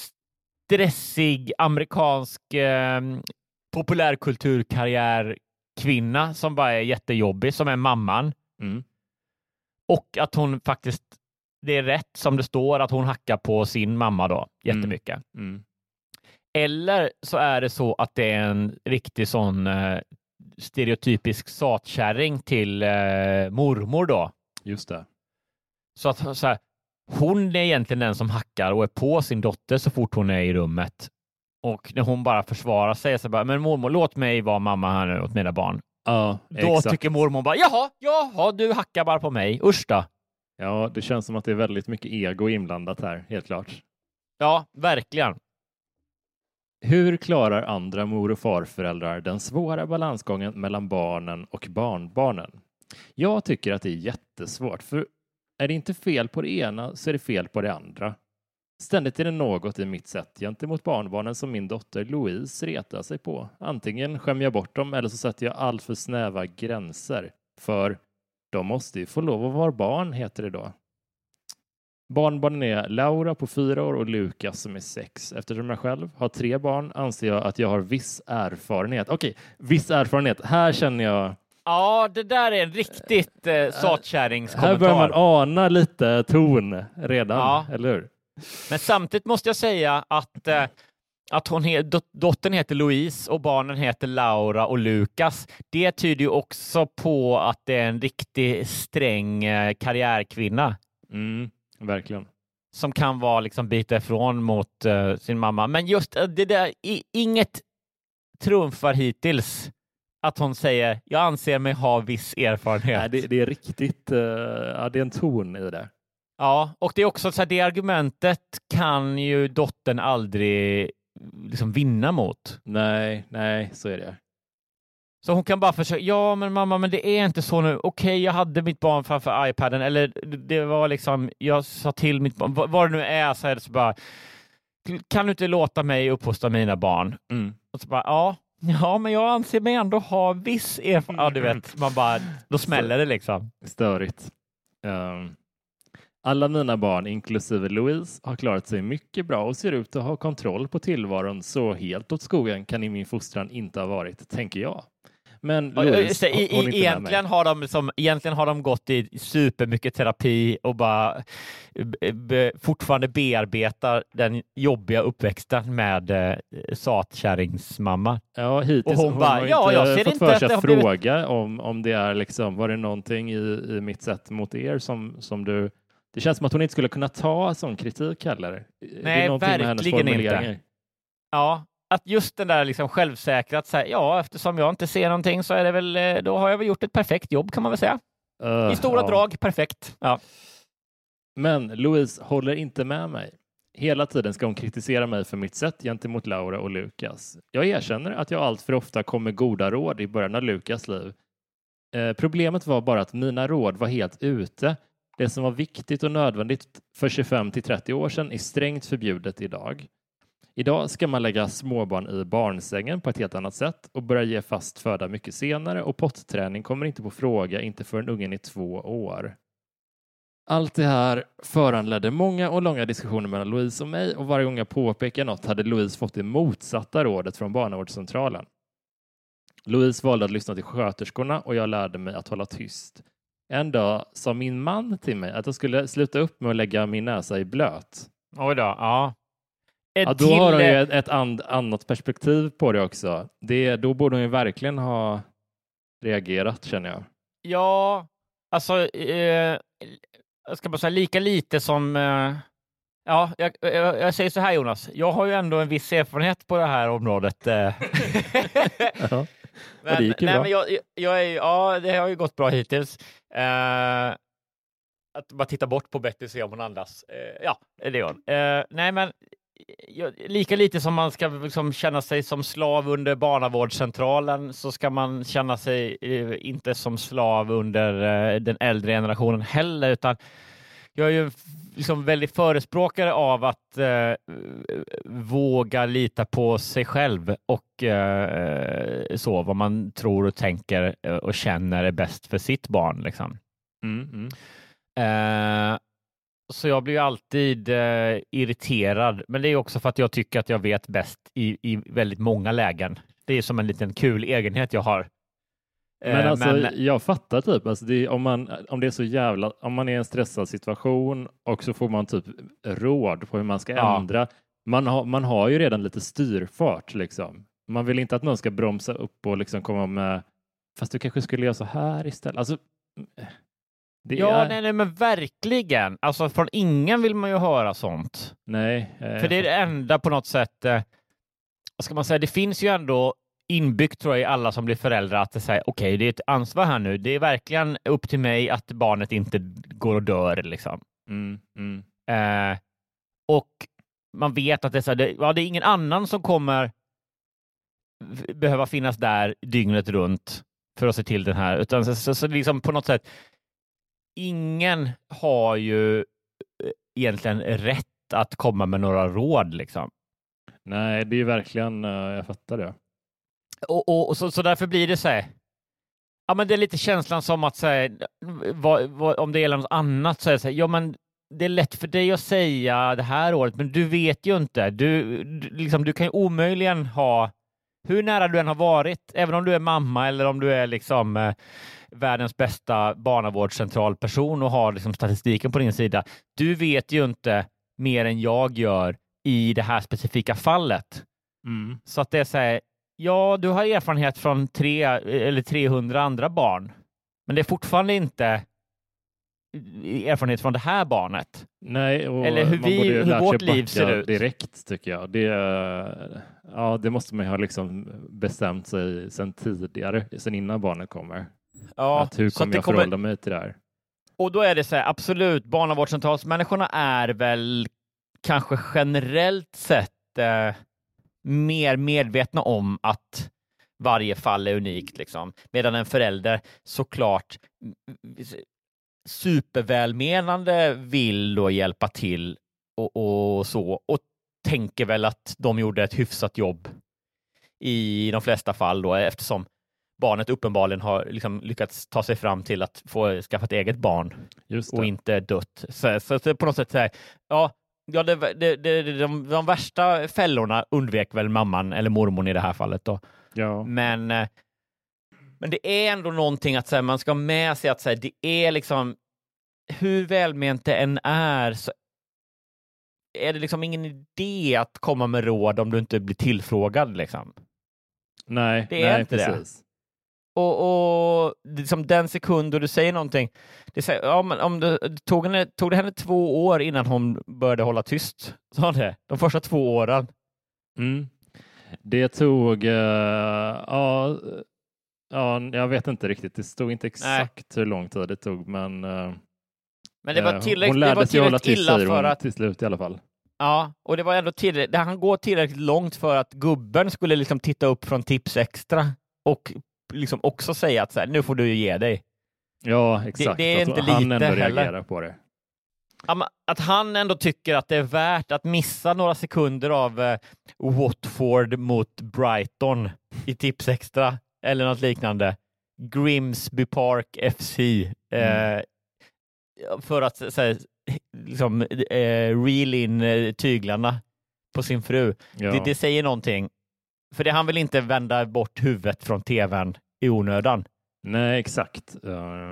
stressig amerikansk eh, populärkulturkarriär kvinna som bara är jättejobbig, som är mamman. Mm. Och att hon faktiskt, det är rätt som det står, att hon hackar på sin mamma då jättemycket. Mm. Mm. Eller så är det så att det är en riktig sån eh, stereotypisk satkärring till eh, mormor då. Just det. Så att så här, hon är egentligen den som hackar och är på sin dotter så fort hon är i rummet. Och när hon bara försvarar sig så bara, men mormor, låt mig vara mamma här nu åt mina barn. Ja, då exakt. tycker mormor bara, jaha, jaha, du hackar bara på mig. Usch då. Ja, det känns som att det är väldigt mycket ego inblandat här, helt klart. Ja, verkligen. Hur klarar andra mor- och farföräldrar den svåra balansgången mellan barnen och barnbarnen? Jag tycker att det är jättesvårt, för är det inte fel på det ena så är det fel på det andra. Ständigt är det något i mitt sätt gentemot barnbarnen som min dotter Louise retar sig på. Antingen skämmer jag bort dem eller så sätter jag allt för snäva gränser. För de måste ju få lov att vara barn, heter det då. Barnbarnen är Laura på fyra år och Lukas som är sex. Eftersom jag själv har tre barn anser jag att jag har viss erfarenhet. Okej, viss erfarenhet. Här känner jag... Ja, det där är en riktigt eh, satkärringskommentar. Här börjar man ana lite ton redan, ja. Eller hur? Men samtidigt måste jag säga att, eh, att hon he- dot- dottern heter Louise och barnen heter Laura och Lukas. Det tyder ju också på att det är en riktigt sträng eh, karriärkvinna. Mm, verkligen. Som kan vara liksom bita ifrån mot uh, sin mamma. Men just uh, det där, i, inget trumfar hittills att hon säger, jag anser mig ha viss erfarenhet. Nej, det, det är riktigt, uh, ja, det är en ton i det. Ja, och det är också så här, det argumentet kan ju dottern aldrig liksom vinna mot. Nej, nej, så är det. Så hon kan bara försöka, ja men mamma, men det är inte så nu. Okej, jag hade mitt barn framför iPaden, eller det var liksom, jag sa till mitt barn, vad, vad det nu är, så är det så bara, kan du inte låta mig uppfostra mina barn? Mm. Och så bara, ja, ja, men jag anser mig ändå ha viss erfarenhet. Ja, du vet, man bara, då smäller det liksom. Störigt. Um, alla mina barn, inklusive Louise, har klarat sig mycket bra och ser ut att ha kontroll på tillvaron, så helt åt skogen kan i min fostran inte ha varit, tänker jag. Men Louise, I, i, hon egentligen, har de som, egentligen har de gått i supermycket terapi och bara b, b, fortfarande bearbetar den jobbiga uppväxten med eh, satkärringsmamma. Ja, hittills och hon, hon bara, har ja, inte jag ser fått inte för att sig det att har blivit... fråga om, om det är liksom, var det någonting i, i mitt sätt mot er som, som du... Det känns som att hon inte skulle kunna ta sån kritik heller. Nej, verkligen inte. Ja, att just den där liksom självsäkra att säga, ja, eftersom jag inte ser någonting så är det väl, då har jag väl gjort ett perfekt jobb, kan man väl säga. Uh, I stora ja. drag, perfekt. Ja. Men Louise håller inte med mig. Hela tiden ska hon kritisera mig för mitt sätt gentemot Laura och Lukas. Jag erkänner att jag allt för ofta kom med goda råd i början av Lukas liv. Eh, problemet var bara att mina råd var helt ute. Det som var viktigt och nödvändigt för tjugofem till trettio år sedan är strängt förbjudet idag. Idag ska man lägga småbarn i barnsängen på ett helt annat sätt och börja ge fast föda mycket senare, och potträning kommer inte på fråga, inte förrän ungen är två år. Allt det här föranledde många och långa diskussioner mellan Louise och mig, och varje gång jag påpekade något hade Louise fått det motsatta rådet från barnavårdscentralen. Louise valde att lyssna till sköterskorna och jag lärde mig att hålla tyst. En dag sa min man till mig att jag skulle sluta upp med att lägga min näsa i blöt. Oj då, ja. Ja, då har hon ju ett, ett and, annat perspektiv på det också. Det, då borde hon ju verkligen ha reagerat, känner jag. Ja, alltså eh, jag ska bara säga lika lite som eh, ja, jag, jag, jag säger så här, Jonas. Jag har ju ändå en viss erfarenhet på det här området. Eh. Ja. Men, det gick ju nej, bra. men jag, jag är, ja, det har ju gått bra hittills. Eh, att bara titta bort på Betty och se om hon andas. Eh, ja, det gör hon. Eh, nej, men jag, lika lite som man ska liksom känna sig som slav under barnavårdscentralen, så ska man känna sig eh, inte som slav under eh, den äldre generationen heller, utan jag är ju liksom väldigt förespråkare av att eh, våga lita på sig själv och eh, så vad man tror och tänker och känner är bäst för sitt barn. Liksom. Mm, mm. Eh, så jag blir ju alltid eh, irriterad, men det är också för att jag tycker att jag vet bäst i, i väldigt många lägen. Det är som en liten kul egenhet jag har. Men alltså, men... jag fattar typ, alltså det är, om, man, om det är så jävla, om man är i en stressad situation och så får man typ råd på hur man ska ja. ändra. Man har, man har ju redan lite styrfart liksom. Man vill inte att någon ska bromsa upp och liksom komma med, fast du kanske skulle göra så här istället. Alltså, det ja, är... nej, nej, men verkligen. Alltså från ingen vill man ju höra sånt. Nej. Eh, För det är det enda på något sätt, eh, vad ska man säga, det finns ju ändå inbyggt tror jag i alla som blir föräldrar att det säger okej, okay, det är ett ansvar här nu. Det är verkligen upp till mig att barnet inte går och dör liksom. Mm, mm. Eh, och man vet att det är, så här, det, ja, det är ingen annan som kommer behöva finnas där dygnet runt för att se till den här. Utan så, så, så liksom på något sätt ingen har ju egentligen rätt att komma med några råd liksom. Nej, det är verkligen, jag fattar det. Och, och, och så, så därför blir det så här, ja men det är lite känslan som att säga, vad, vad, om det gäller något annat så är det så här, ja men det är lätt för dig att säga det här året, men du vet ju inte. Du, du, liksom, du kan ju omöjligen ha, hur nära du än har varit, även om du är mamma eller om du är liksom eh, världens bästa barnavårdscentralperson och har liksom statistiken på din sida. Du vet ju inte mer än jag gör i det här specifika fallet. Mm. Så att det är så här, ja, du har erfarenhet från tre eller trehundra andra barn. Men det är fortfarande inte erfarenhet från det här barnet. Nej, och eller hur, vi, hur vårt liv ser ut. Direkt tycker jag. Det, ja, det måste man ju ha liksom bestämt sig sedan tidigare, sedan innan barnet kommer. Ja, att hur kommer jag kommer... förhålla mig till det här? Och då är det så här, absolut, barnavårdscentralsmänniskorna är väl kanske generellt sett eh, mer medvetna om att varje fall är unikt liksom. Medan en förälder såklart supervälmenande vill då hjälpa till och, och så och tänker väl att de gjorde ett hyfsat jobb i de flesta fall då, eftersom barnet uppenbarligen har liksom lyckats ta sig fram till att få skaffa ett eget barn. Just det. Och inte dött. Så, så, så på något sätt så här, ja, ja det, det, det, de, de värsta fällorna undvek väl mamman eller mormon i det här fallet då. Ja. Men, men det är ändå någonting att här, man ska med sig att här, det är liksom, hur välment det än är så är det liksom ingen idé att komma med råd om du inte blir tillfrågad liksom. Nej, det är nej, inte precis. det. Och, och liksom den sekund då du säger någonting, det säger, ja, men om det tog henne, tog det henne två år innan hon började hålla tyst, sa det, de första två åren. Mm. Det tog, uh, ja, ja, jag vet inte riktigt, det stod inte exakt Nej. hur lång tid det tog, men, uh, men det var tillräckligt, hon lärde det var sig hålla tyst illa för att till slut i alla fall. Ja, och det var ändå tillräckligt, det han går tillräckligt långt för att gubben skulle liksom titta upp från Tips Extra och liksom också säga att så här, nu får du ju ge dig. Ja, exakt. Det, det är alltså, inte han lite ändå heller. reagerar på det. Att han ändå tycker att det är värt att missa några sekunder av eh, Watford mot Brighton i Tips Extra eller något liknande. Grimsby Park F C eh, mm. för att så här, liksom, eh, reel in eh, tyglarna på sin fru. Ja. Det, det säger någonting. För det han vill inte vända bort huvudet från tvn i onödan. Nej, exakt. Uh,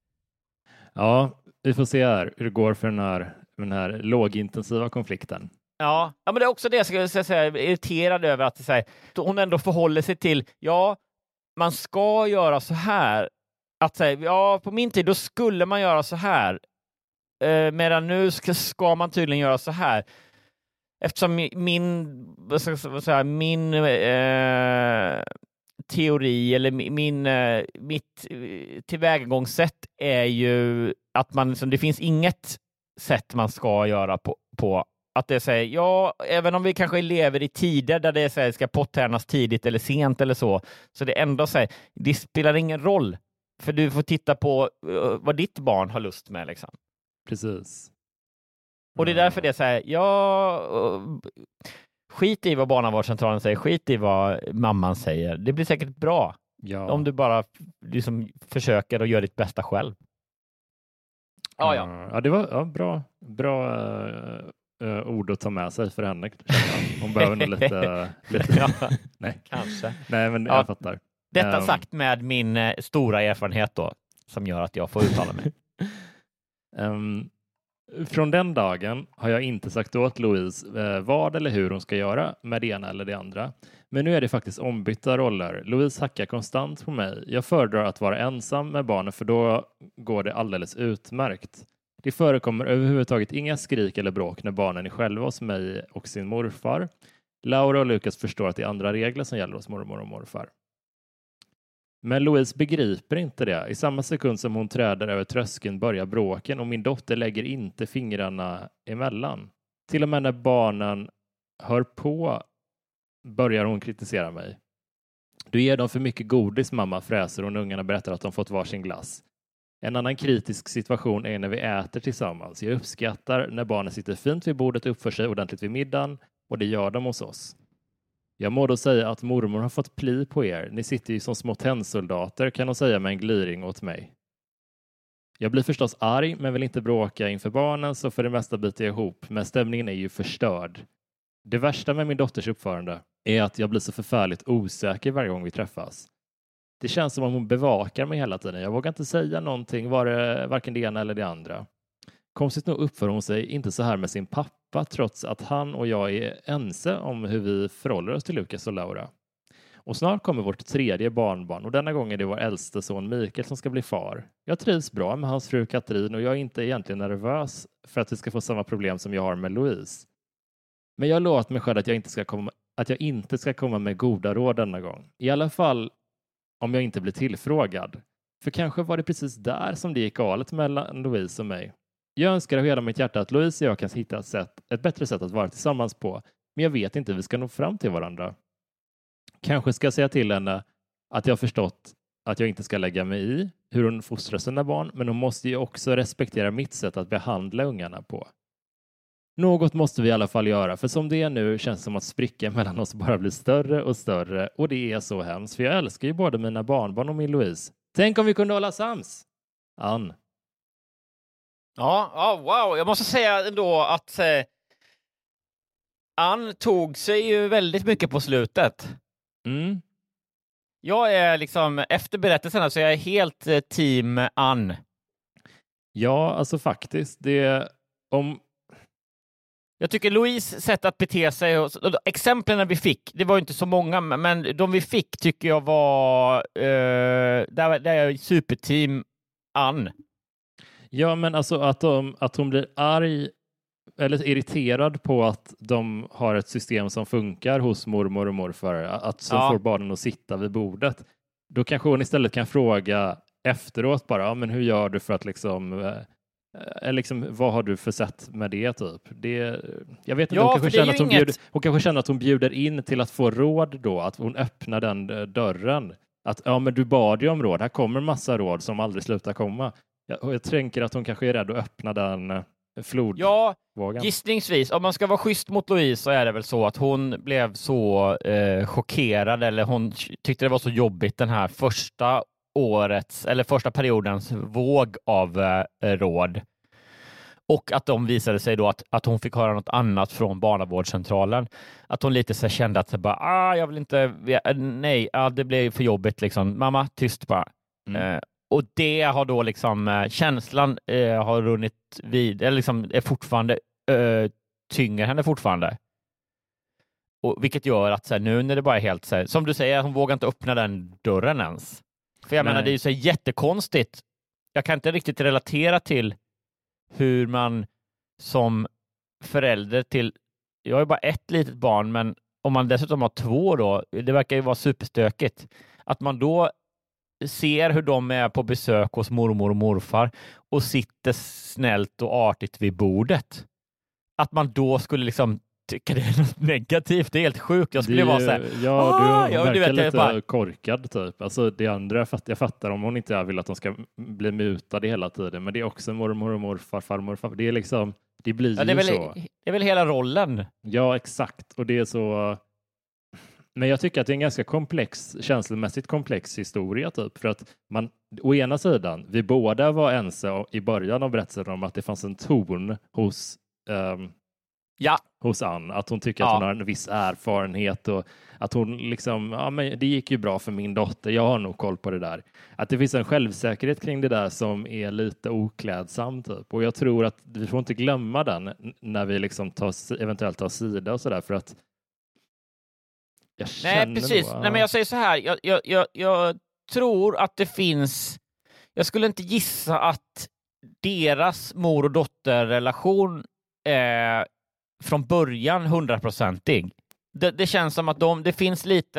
ja, vi får se här hur det går för den här, den här lågintensiva konflikten. Ja, ja, men det är också det jag ska säga, irriterad över att säga, hon ändå förhåller sig till, ja, man ska göra så här. Att säga, ja, på min tid då skulle man göra så här. Uh, medan nu ska, ska man tydligen göra så här. Eftersom min, vad ska jag säga, min eh, teori eller min, eh, mitt tillvägagångssätt är ju att man, liksom, det finns inget sätt man ska göra på. på att det säger, ja, även om vi kanske lever i tider där det säger, ska pottärnas tidigt eller sent eller så, så det ändå säger, det spelar ingen roll. För du får titta på uh, vad ditt barn har lust med liksom. Precis. Och det är därför det är så här, ja, skit i vad barnavårdscentralen säger, skit i vad mamman säger. Det blir säkert bra. Ja. Om du bara liksom försöker och gör ditt bästa själv. Ja, ja. Ja, det var ja, bra, bra uh, ord att ta med sig för henne. Hon behöver nog lite... lite ja, nej. Kanske. Nej, men ja, jag fattar. Detta um, sagt med min uh, stora erfarenhet då, som gör att jag får uttala mig. um, från den dagen har jag inte sagt åt Louise uh, vad eller hur hon ska göra med det ena eller det andra. Men nu är det faktiskt ombytta roller. Louise hackar konstant på mig. Jag föredrar att vara ensam med barnen för då går det alldeles utmärkt. Det förekommer överhuvudtaget inga skrik eller bråk när barnen är själva hos mig och sin morfar. Laura och Lukas förstår att det är andra regler som gäller hos mormor och morfar. Men Louise begriper inte det. I samma sekund som hon träder över tröskeln börjar bråken och min dotter lägger inte fingrarna emellan. Till och med när barnen hör på börjar hon kritisera mig. Du ger dem för mycket godis, mamma, fräser, och ungarna berättar att de fått varsin glass. En annan kritisk situation är när vi äter tillsammans. Jag uppskattar när barnen sitter fint vid bordet och uppför sig ordentligt vid middagen, och det gör de hos oss. Jag må då säga att mormor har fått pli på er. Ni sitter ju som små tennsoldater, kan hon säga med en gliring åt mig. Jag blir förstås arg men vill inte bråka inför barnen, så för det mesta biter jag ihop, men stämningen är ju förstörd. Det värsta med min dotters uppförande är att jag blir så förfärligt osäker varje gång vi träffas. Det känns som om hon bevakar mig hela tiden. Jag vågar inte säga någonting, var det varken det ena eller det andra. Konstigt nog uppför hon sig inte så här med sin pappa, trots att han och jag är ense om hur vi förhåller oss till Lukas och Laura. Och snart kommer vårt tredje barnbarn, och denna gång är det vår äldste son Mikael som ska bli far. Jag trivs bra med hans fru Katrin och jag är inte egentligen nervös för att vi ska få samma problem som jag har med Louise. Men jag har lovat mig själv att jag inte ska komma, att jag inte ska komma med goda råd denna gång. I alla fall om jag inte blir tillfrågad. För kanske var det precis där som det gick galet mellan Louise och mig. Jag önskar av hela mitt hjärta att Louise och jag kan hitta ett, sätt, ett bättre sätt att vara tillsammans på. Men jag vet inte hur vi ska nå fram till varandra. Kanske ska jag säga till henne att jag har förstått att jag inte ska lägga mig i hur hon fostrar sina barn. Men hon måste ju också respektera mitt sätt att behandla ungarna på. Något måste vi i alla fall göra, för som det är nu känns det som att sprickan mellan oss bara blir större och större, och det är så hemskt, för jag älskar ju både mina barnbarn och min Louise. Tänk om vi kunde hålla sams! Ann. Ja, ja, wow. Jag måste säga ändå att eh, Ann tog sig ju väldigt mycket på slutet. Mm. Jag är liksom, efter berättelsen så är jag helt eh, team Ann. Ja, alltså faktiskt, det om jag tycker Louise sätt att bete sig, och, och exemplen vi fick, det var ju inte så många, men de vi fick tycker jag var eh, där, där är superteam Ann. Ja, men alltså att, de, att hon blir arg eller irriterad på att de har ett system som funkar hos mormor och morfar, att som ja. får barnen att sitta vid bordet. Då kanske hon istället kan fråga efteråt bara, ja, men hur gör du för att liksom... Eh, liksom, vad har du för sätt med det typ? Det, jag vet inte, ja, hon, kanske känner att hon, inget... bjuder, hon kanske känner att hon bjuder in till att få råd då, att hon öppnar den dörren. Att ja, men du bad ju om råd, här kommer massa råd som aldrig slutar komma. Jag, och jag tänker att hon kanske är rädd att öppna den flodvågen. Ja, gissningsvis. Om man ska vara schysst mot Louise så är det väl så att hon blev så eh, chockerad, eller hon tyckte det var så jobbigt den här första årets eller första periodens våg av eh, råd. Och att de visade sig då att, att hon fick höra något annat från barnavårdscentralen. Att hon lite så kände att så bara, ah, jag vill inte, nej, ah, det blev för jobbigt liksom. Mamma, tyst bara. Mm. Eh, och det har då liksom, eh, känslan eh, har runnit vid, eller liksom är fortfarande, eh, tynger henne fortfarande. Och vilket gör att så här, nu när det bara är helt så här, som du säger, hon vågar inte öppna den dörren ens. För jag Nej. menar, det är ju så jättekonstigt. Jag kan inte riktigt relatera till hur man som förälder till, jag har bara ett litet barn, men om man dessutom har två då, det verkar ju vara superstökigt. Att man då ser hur de är på besök hos mormor och morfar och sitter snällt och artigt vid bordet. Att man då skulle liksom tycka det är något negativt. Det är helt sjukt. Jag skulle det, vara så här, ja, du ja, verkar du vet, lite bara... korkad typ. Alltså det andra, jag fattar om hon inte vill att de ska bli mutade hela tiden, men det är också mormor och morfar, farmor och farfar. Det är liksom, Det blir ja, det är ju väl, så. Det är väl hela rollen. Ja, exakt. Och det är så... Men jag tycker att det är en ganska komplex, känslomässigt komplex historia typ. För att man, å ena sidan, vi båda var ense i början av berättelsen om att det fanns en ton hos, um, ja. hos Ann. Att hon tycker ja. att hon har en viss erfarenhet och att hon liksom, ja men det gick ju bra för min dotter, jag har nog koll på det där. Att det finns en självsäkerhet kring det där som är lite oklädsam typ. Och jag tror att vi får inte glömma den när vi liksom tar, eventuellt tar sida och sådär, för att jag Nej, precis. Nog, Nej, men jag säger så här. Jag, jag, jag, jag tror att det finns... Jag skulle inte gissa att deras mor- och dotterrelation är från början hundraprocentig. Det, det känns som att de, det finns lite...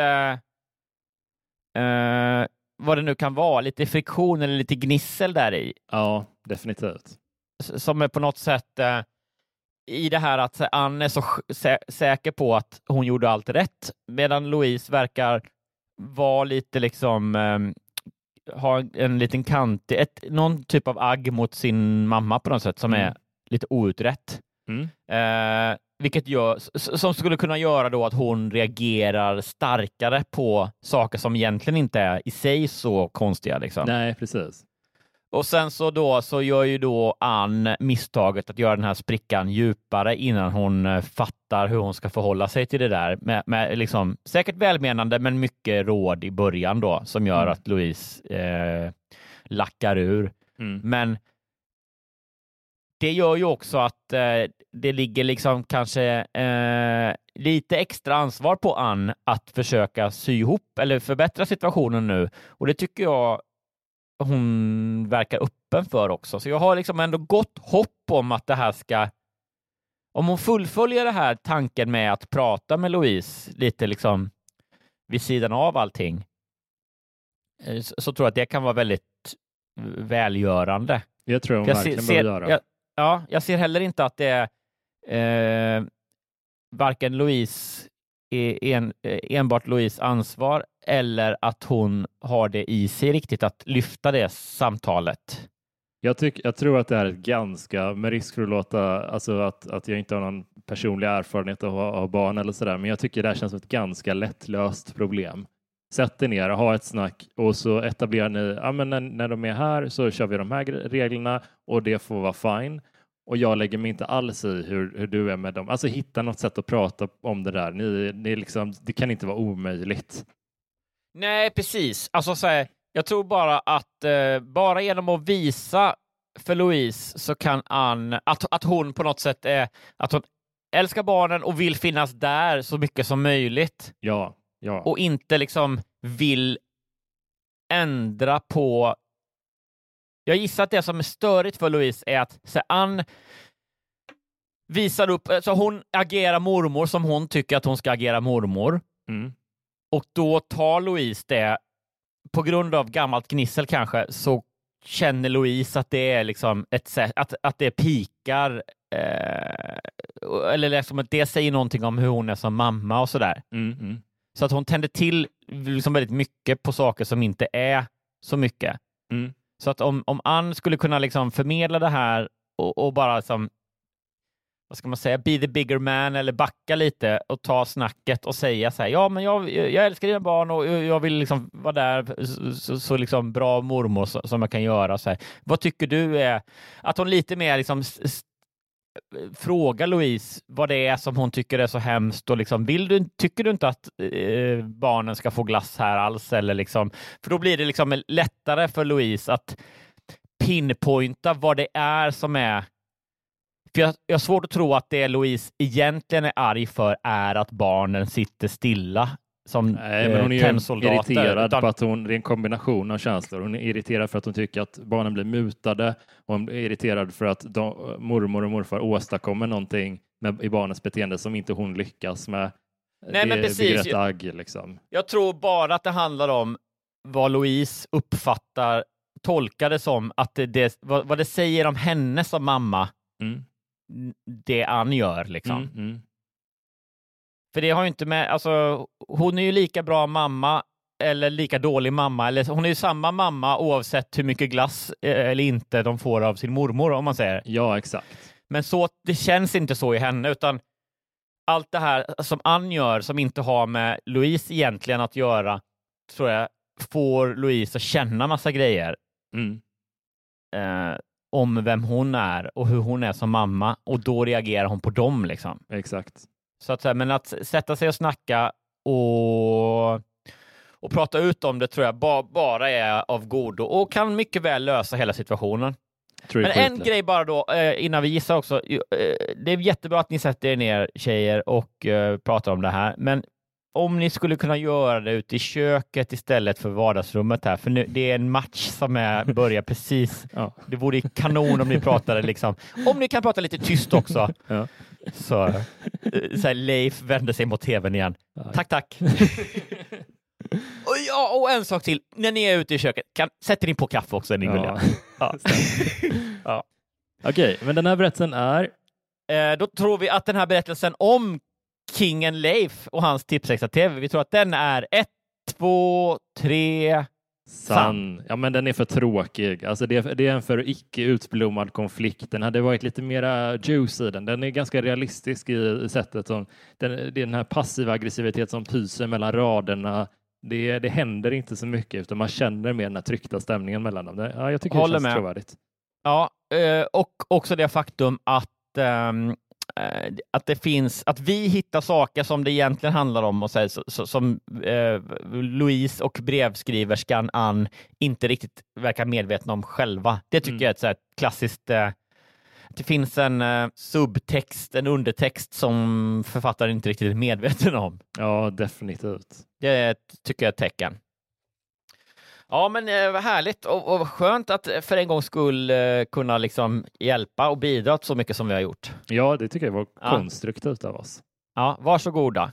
Eh, vad det nu kan vara. Lite friktion eller lite gnissel där i. Ja, definitivt. Som är på något sätt... Eh, i det här att Ann är så sä- säker på att hon gjorde allt rätt, medan Louise verkar vara lite liksom eh, ha en liten kant, ett, någon typ av agg mot sin mamma på något sätt som mm. är lite outrätt. Mm. Eh, vilket gör, som skulle kunna göra då att hon reagerar starkare på saker som egentligen inte är i sig så konstiga. Liksom. Nej, precis. Och sen så då så gör ju då Ann misstaget att göra den här sprickan djupare innan hon fattar hur hon ska förhålla sig till det där. Med, med liksom, säkert välmenande men mycket råd i början då som gör mm. att Louise eh, lackar ur. Mm. Men det gör ju också att eh, det ligger liksom kanske eh, lite extra ansvar på Ann att försöka sy ihop eller förbättra situationen nu. Och det tycker jag hon verkar öppen för också. Så jag har liksom ändå gott hopp om att det här ska... Om hon fullföljer det här tanken med att prata med Louise lite liksom vid sidan av allting, så, så tror jag att det kan vara väldigt välgörande. Jag tror hon jag verkligen ser, behöver göra. Jag, ja, jag ser heller inte att det är eh, varken Louise En, enbart Louise ansvar eller att hon har det i sig riktigt att lyfta det samtalet. Jag, tyck, jag tror att det här är ett ganska, med risk för att låta, alltså att, att jag inte har någon personlig erfarenhet av att ha barn eller sådär, men jag tycker det här känns som ett ganska lättlöst problem. Sätt er ner och ha ett snack och så etablerar ni, ja men när, när de är här så kör vi de här reglerna och det får vara fine. Och jag lägger mig inte alls i hur, hur du är med dem. Alltså hitta något sätt att prata om det där. Ni, ni liksom, det kan inte vara omöjligt. Nej, precis. Alltså, så här, jag tror bara att eh, bara genom att visa för Louise så kan Ann, att, att hon på något sätt är, att hon älskar barnen och vill finnas där så mycket som möjligt. Ja, ja. Och inte liksom vill ändra på. Jag gissar att det som är störigt för Louise är att så Ann visar upp, så hon agerar mormor som hon tycker att hon ska agera mormor. Mm. Och då tar Louise det, på grund av gammalt gnissel kanske, så känner Louise att det är liksom ett sätt, att, att det pikar eh, eller liksom att det säger någonting om hur hon är som mamma och sådär. Mm, mm. Så att hon tänder till liksom väldigt mycket på saker som inte är så mycket. Mm. Så att om, om Ann skulle kunna liksom förmedla det här och, och bara som, vad ska man säga, be the bigger man eller backa lite och ta snacket och säga så här, ja men jag, jag älskar dina barn och jag vill liksom vara där så, så, så liksom bra mormor så, som jag kan göra. Så här. Vad tycker du är, att hon lite mer liksom st- fråga Louise vad det är som hon tycker är så hemskt och liksom, vill du, tycker du inte att eh, barnen ska få glass här alls eller liksom, för då blir det liksom lättare för Louise att pinpointa vad det är som är, för jag, jag har svårt att tro att det Louise egentligen är arg för är att barnen sitter stilla som Nej, men hon är ju tennsoldater, irriterad utan... på att hon, det är en kombination av känslor. Hon är irriterad för att hon tycker att barnen blir mutade och hon är irriterad för att de, mormor och morfar åstadkommer någonting med, i barnens beteende som inte hon lyckas med. Nej, det men precis. blir ett agg liksom. Jag tror bara att det handlar om vad Louise uppfattar, tolkar det som att det, det, vad, vad det säger om henne som mamma, mm. det Ann gör liksom. Mm, mm. För det har ju inte med, alltså hon är ju lika bra mamma eller lika dålig mamma, eller hon är ju samma mamma oavsett hur mycket glass eller inte de får av sin mormor, om man säger. Ja, exakt. Men så, det känns inte så i henne, utan allt det här som Ann gör som inte har med Louise egentligen att göra, tror jag, får Louise att känna massa grejer. Mm. Eh, om vem hon är och hur hon är som mamma, och då reagerar hon på dem liksom. Exakt. Så att säga, men att sätta sig och snacka och, och prata ut om det tror jag ba, bara är av godo och kan mycket väl lösa hela situationen. Men en grej bara då, eh, innan vi gissar också. Eh, det är jättebra att ni sätter er ner, tjejer, och eh, pratar om det här. Men om ni skulle kunna göra det ute i köket istället för vardagsrummet här. För nu, det är en match som är, börjar precis. Ja. Det vore kanon om ni pratade liksom. Om ni kan prata lite tyst också. Ja. Så, så här, Leif vände sig mot tvn igen. Ja. Tack, tack. Och, ja, och en sak till. När ni är ute i köket, kan, sätter ni på kaffe också? Ni ja. Ja. Ja. Okej, okay, men den här berättelsen är? Eh, då tror vi att den här berättelsen om Kingen Leif och hans Tipsextra-tv, vi tror att den är ett, två, tre... Sann. Ja, men den är för tråkig. Alltså det är, det är en för icke utblommad konflikt. Den hade varit lite mera juice i den. Den är ganska realistisk i, i sättet som den, det är den här passiva aggressivitet som pyser mellan raderna. Det, det händer inte så mycket, utan man känner mer den här tryckta stämningen mellan dem. Ja, jag tycker Håller det känns med. trovärdigt. Ja, och också det faktum att um... att det finns, att vi hittar saker som det egentligen handlar om och så, så, som eh, Louise och brevskriverskan Ann inte riktigt verkar medvetna om själva. Det tycker mm. jag är ett så här klassiskt eh, det finns en eh, subtext, en undertext som författaren inte riktigt är medveten om. Ja, definitivt. Det tycker jag är ett tecken. Ja, men eh, vad härligt och, och skönt att för en gång skulle eh, kunna liksom hjälpa och bidra så mycket som vi har gjort. Ja, det tycker jag var ja. konstruktivt av oss. Ja, varsågoda.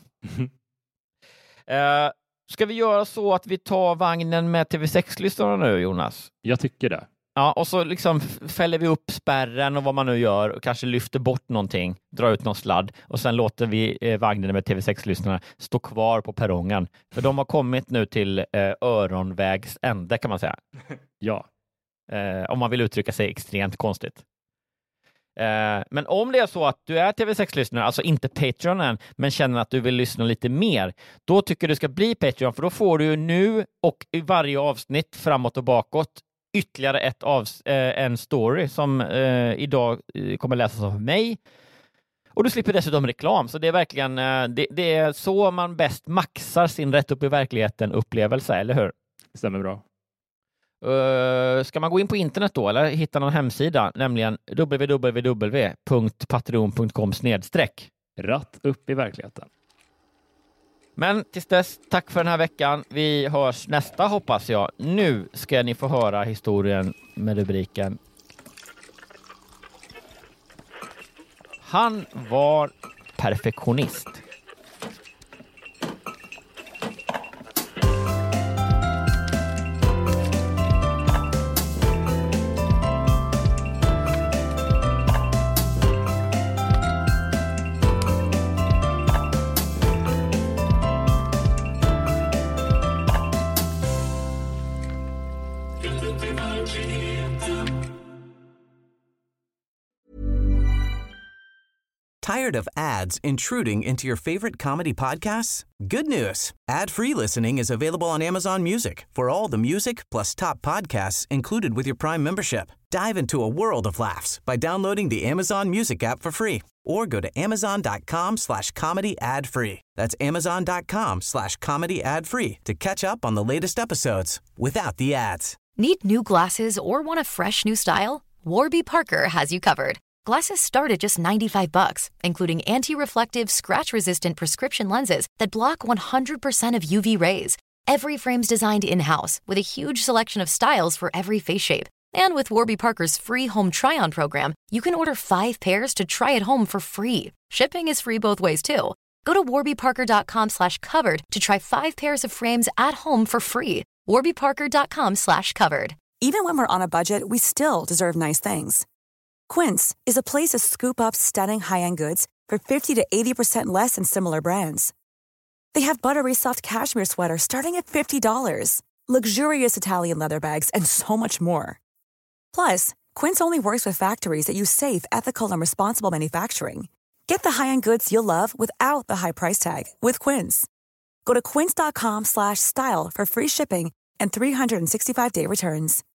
eh, ska vi göra så att vi tar vagnen med T V sex-lyssnarna nu, Jonas? Jag tycker det. Ja, och så liksom fäller vi upp spärren och vad man nu gör och kanske lyfter bort någonting, drar ut någon sladd och sen låter vi eh, vagnen med T V sex-lyssnarna stå kvar på perrongen. För de har kommit nu till eh, öronvägs ände, kan man säga. Ja. Eh, om man vill uttrycka sig extremt konstigt. Eh, men om det är så att du är T V sex-lyssnare, alltså inte Patreon än, men känner att du vill lyssna lite mer, då tycker du ska bli Patreon, för då får du nu och i varje avsnitt framåt och bakåt ytterligare ett av, eh, en story som eh, idag eh, kommer läsas av mig. Och du slipper dessutom reklam. Så det är verkligen eh, det, det är så man bäst maxar sin rätt upp i verkligheten upplevelse, eller hur? Stämmer bra. Uh, ska man gå in på internet då eller hitta någon hemsida, nämligen w w w punkt patreon punkt com snedstreck Rätt upp i verkligheten. Men tills dess, tack för den här veckan. Vi hörs nästa, hoppas jag. Nu ska ni få höra historien med rubriken Han var perfektionist. Tired of ads intruding into your favorite comedy podcasts? Good news. Ad-free listening is available on Amazon Music for all the music plus top podcasts included with your Prime membership. Dive into a world of laughs by downloading the Amazon Music app for free or go to amazon.com slash comedy ad free. That's amazon.com slash comedy ad free to catch up on the latest episodes without the ads. Need new glasses or want a fresh new style? Warby Parker has you covered. Glasses start at just ninety-five bucks, including anti-reflective, scratch-resistant prescription lenses that block one hundred percent of U V rays. Every frame's designed in-house with a huge selection of styles for every face shape. And with Warby Parker's free home try-on program, you can order five pairs to try at home for free. Shipping is free both ways, too. Go to warbyparker.com slash covered to try five pairs of frames at home for free. warbyparker.com slash covered. Even when we're on a budget, we still deserve nice things. Quince is a place to scoop up stunning high-end goods for fifty to eighty percent less than similar brands. They have buttery soft cashmere sweaters starting at fifty dollars, luxurious Italian leather bags, and so much more. Plus, Quince only works with factories that use safe, ethical, and responsible manufacturing. Get the high-end goods you'll love without the high price tag with Quince. Go to quince.com slash style for free shipping and three sixty-five day returns.